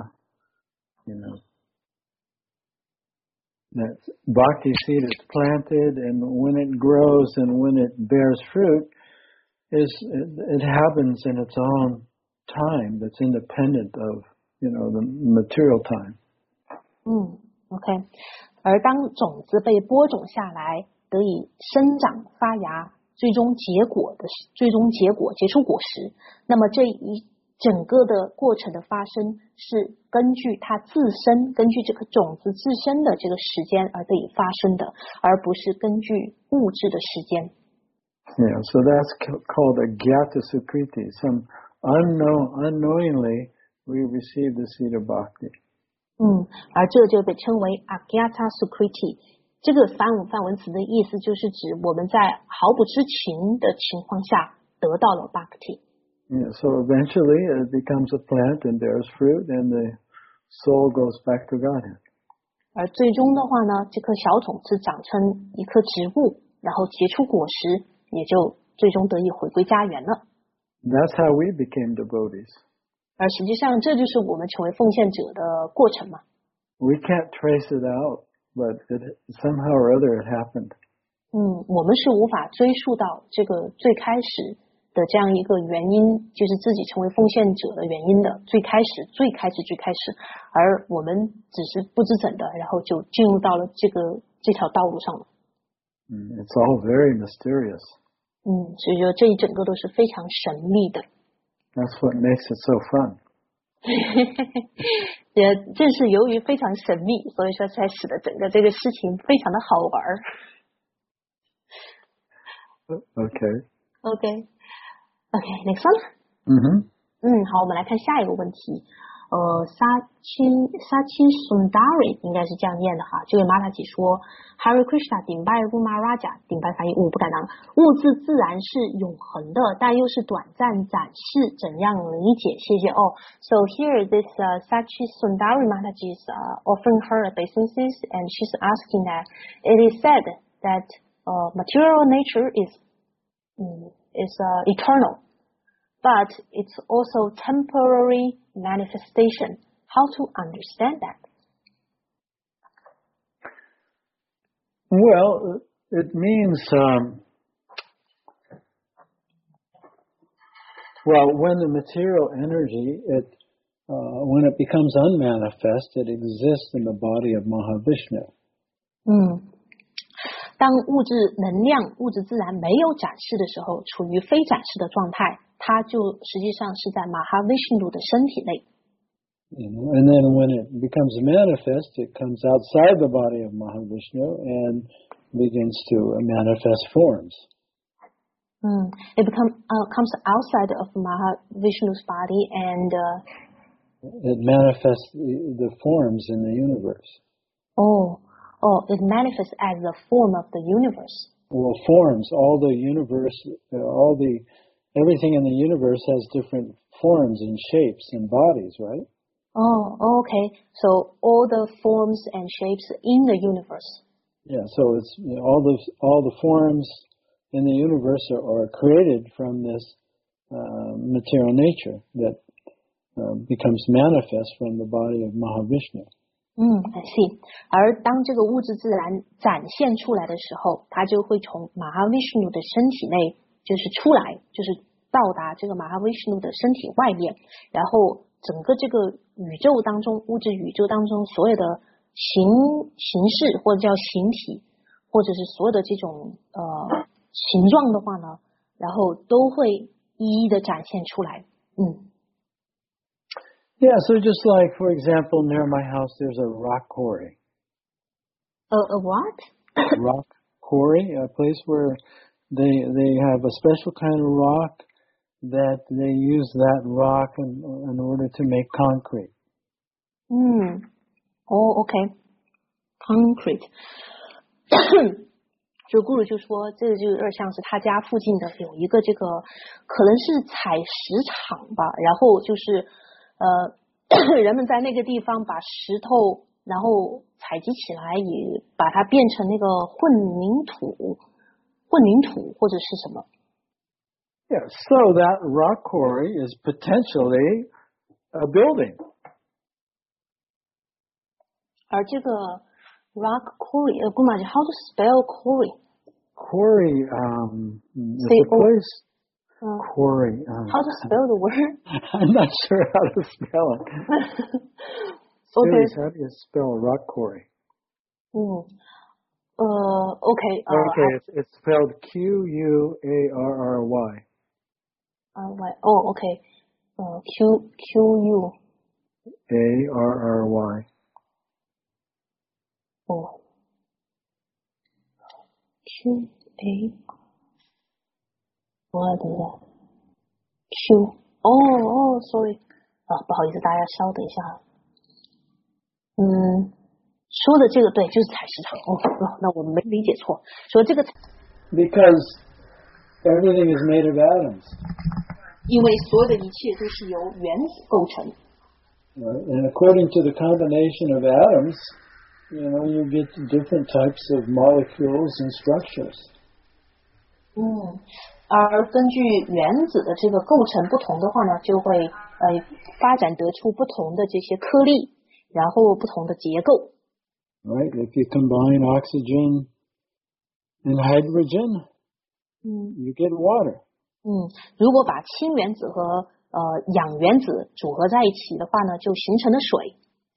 that bhakti seed is planted, and when it grows and when it bears fruit, it happens in its own time that's independent of, the material time. OK. 而当种子被播种下来，得以生长发芽，最终结出果实，那么这一整个的过程的发生是根据它自身，根据这颗种子自身的这个时间而得以发生的，而不是根据物质的时间。 Yeah, so that's called a Gyata Sukriti. Some unknowingly we receive the seed of bhakti. 而这就被称为 Agyata Sukriti。这个梵文词的意思就是指我们在毫不知情的情况下得到了 bhakti。 Yeah, so eventually it becomes a plant and bears fruit, and the soul goes back to Godhead. 而最终的话呢，这颗小种子长成一棵植物，然后结出果实，也就最终得以回归家园了。 That's how we became devotees. 而实际上，这就是我们成为奉献者的过程嘛。 We can't trace it out, but somehow or other it happened. 我们是无法追溯到这个最开始的这样一个原因，就是自己成为奉献者的原因的最开始，而我们只是不知怎的，然后就进入到了这条道路上了。 It's all very mysterious. 所以说这一整个都是非常神秘的。 That's what makes it so fun. 也正是由于非常神秘，所以说才使得整个这个事情非常的好玩。Okay, next one. 好，我们来看下一个问题。Sachin Sundari 应该是这样念的哈。这位马塔吉说 Hare Krishna 顶拜如马 Raja 顶拜翻译我不敢当。物质自然是永恒的，但又是短暂暂时，怎样理解？谢谢哦。So here this Sachin Sundari Mataji is offering her obeisances, and she's asking that it is said that material nature is eternal, but it's also temporary manifestation. How to understand that? Well, it means, when the material energy, when it becomes unmanifest, it exists in the body of Mahavishnu. 当物质能量、物质自然没有展示的时候，处于非展示的状态，它就实际上是在Mahavishnu的身体内。 And then when it becomes manifest, it comes outside the body of Mahavishnu and begins to manifest forms. It comes outside of Mahavishnu's body and it manifests the forms in the universe. It manifests as the form of the universe. Well, forms, all the universe, everything in the universe has different forms and shapes and bodies, right? Oh, okay. So all the forms and shapes in the universe. Yeah, so it's all the forms in the universe are created from this material nature that becomes manifest from the body of Mahavishnu. I see. 而当这个物质自然展现出来的时候，它就会从 Mahavishnu 的身体内就是出来，就是到达这个 Mahavishnu 的身体外面，然后整个这个宇宙当中，物质宇宙当中所有的形式或者叫形体，或者是所有的这种形状的话呢，然后都会一一的展现出来。 Yeah, so just like, for example, near my house, there's a rock quarry. A what? Rock quarry, a place where they have a special kind of rock that they use that rock in order to make concrete. Oh, okay. Concrete. 就顾主就说，这个就有点像是他家附近的有一个这个可能是采石场吧，然后就是人们在那个地方把石头然后采集起来，也把它变成那个混凝土或者是什么。 Yeah, so that rock quarry is potentially a building. 而这个 rock quarry, Gumaji, how to spell quarry? Quarry, is a place. Quarry. How to spell the word? I'm not sure how to spell it. Okay. How do you spell rock quarry? Okay. It's spelled Q-U-A-R-R-Y. Oh, okay. Q-U. A-R-R-Y. Oh. Q-A. What is that? Q. Oh, sorry. 不好意思，大家稍等一下。说的这个对，就是采石场。那我没理解错。说这个 Because everything is made of atoms. 因为所有的一切都是由原子构成。 And according to the combination of atoms, you get different types of molecules and structures. 而根据原子的这个构成不同的话呢，就会发展得出不同的这些颗粒，然后不同的结构。 Right? If you combine oxygen and hydrogen, you get water. 如果把氢原子和氧原子组合在一起的话呢，就形成了水。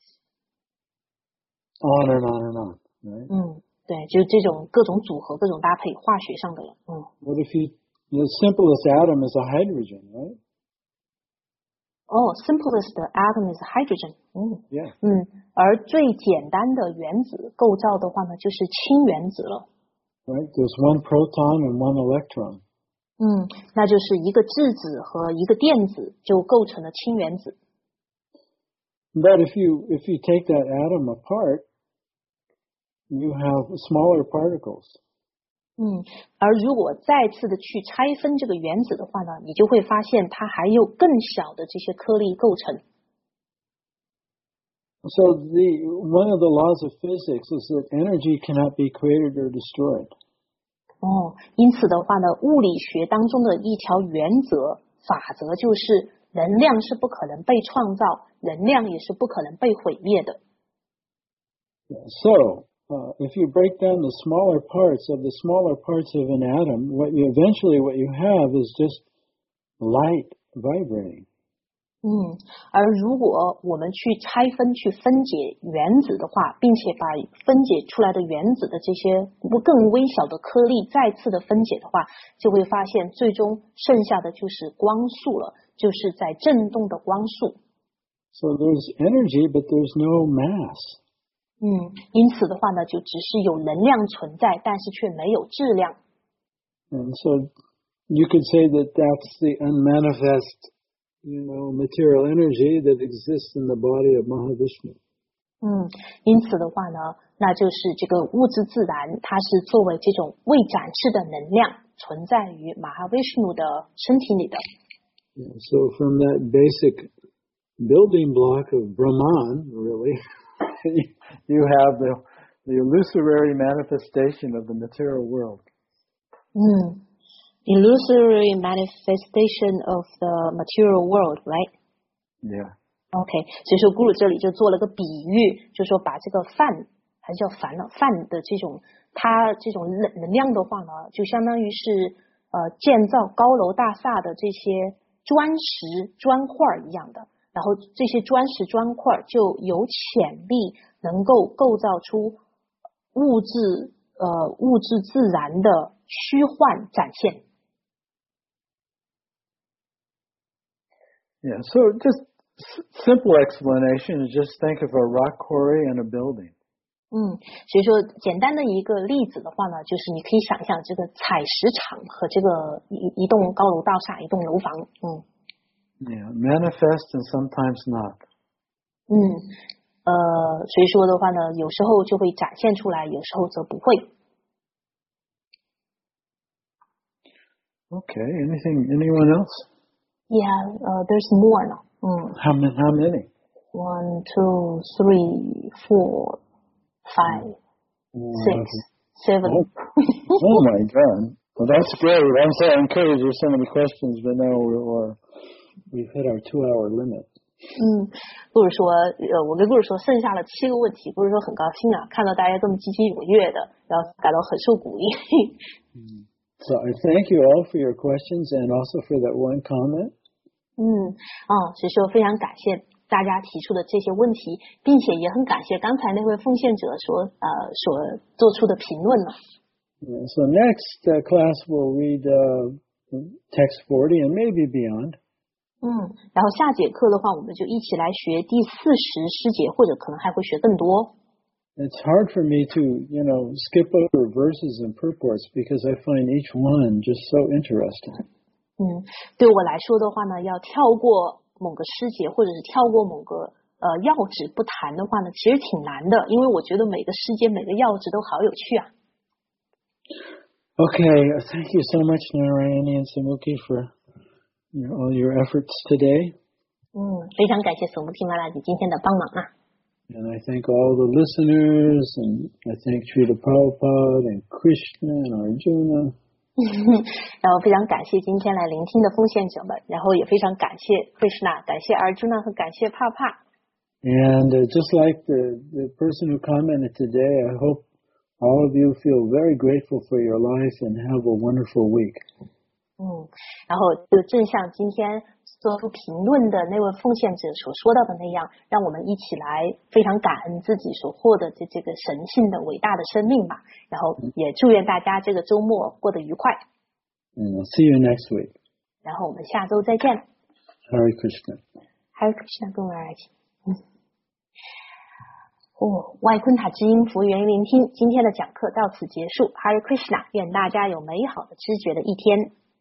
On and on and on. Right? 对，就是这种各种组合、各种搭配，化学上的了。 What if the simplest atom is a hydrogen, right? Oh, simplest atom is hydrogen. Yeah. 而最简单的原子构造的话呢，就是氢原子了。 Right. There's one proton and one electron. 那就是一个质子和一个电子就构成了氢原子。 But if you take that atom apart, you have smaller particles. 而如果再次的去拆分这个原子的话呢，你就会发现它还有更小的这些颗粒构成。 So one of the laws of physics is that energy cannot be created or destroyed. 因此的话呢，物理学当中的一条原则法则就是能量是不可能被创造，能量也是不可能被毁灭的。 So if you break down the smaller parts of the smaller parts of an atom, what you have is just light vibrating. 而如果我们去拆分、去分解原子的话，并且把分解出来的原子的这些更微小的颗粒再次的分解的话，就会发现最终剩下的就是光束了，就是在振动的光束。 So there's energy, but there's no mass. 因此的话呢，就只是有能量存在，但是却没有质量。 And so you could say that that's the unmanifest, material energy that exists in the body of Mahavishnu. 因此的话呢，那就是这个物质自然，它是作为这种未展示的能量存在于 Mahavishnu 的身体里的。 So from that basic building block of Brahman, really. You have the illusory manifestation of the material world. Illusory manifestation of the material world, right? Yeah. OK， 所以说咕噜这里就做了个比喻，就说把这个饭还是叫饭了，饭的这种它这种能量的话呢，就相当于是建造高楼大厦的这些砖石砖块一样的，然后这些砖石砖块就有潜力能够构造出物质自然的虚幻展现。 Yeah, so just simple explanation is just think of a rock quarry and a building. 所以说简单的一个例子的话呢，就是你可以想象这个采石场和这个一栋高楼大厦，一栋楼房。 Yeah, manifest and sometimes not. 所以说的话呢，有时候就会展现出来，有时候则不会。 Okay, anyone else? Yeah, there's more now. How many? 1, 2, 3, 4, 5, 6, 7. Oh my God! Well, that's great. I'm so encouraged. There's so many questions, but now we've hit our 2-hour limit. 不是说我跟顾主说剩下了7个问题，不是说很高兴啊，看到大家这么积极踊跃的，然后感到很受鼓励。 So I thank you all for your questions and also for that one comment. 所以说非常感谢大家提出的这些问题，并且也很感谢刚才那位奉献者所做出的评论呢。 So next class we'll read text 40 and maybe beyond. 然后下节课的话，我们就一起来学第40诗节，或者可能还会学更多。 It's hard for me to, skip over verses and purports because I find each one just so interesting. 对我来说的话呢，要跳过某个诗节，或者是跳过某个要旨不谈的话呢，其实挺难的，因为我觉得每个诗节、每个要旨都好有趣啊。 Okay, thank you so much, Narayani and Samuki, for all your efforts today. 非常感谢索木提玛拉吉今天的帮忙啊。 And I thank all the listeners, and I thank Srila Prabhupada and Krishna and Arjuna. 然后非常感谢今天来聆听的奉献者们，然后也非常感谢 Krishna， 感谢 Arjuna 和感谢帕帕。 And just like the person who commented today, I hope all of you feel very grateful for your life and have a wonderful week. 然后就正像今天做出评论的那位奉献者所说到的那样，让我们一起来非常感恩自己所获得的这个神性的伟大的生命吧。然后也祝愿大家这个周末过得愉快。 See you next week. 然后我们下周再见。 Hare Krishna. Hare Krishna， 跟我们一起。外昆塔之音服务员聆听，今天的讲课到此结束。Hare Krishna， 愿大家有美好的知觉的一天。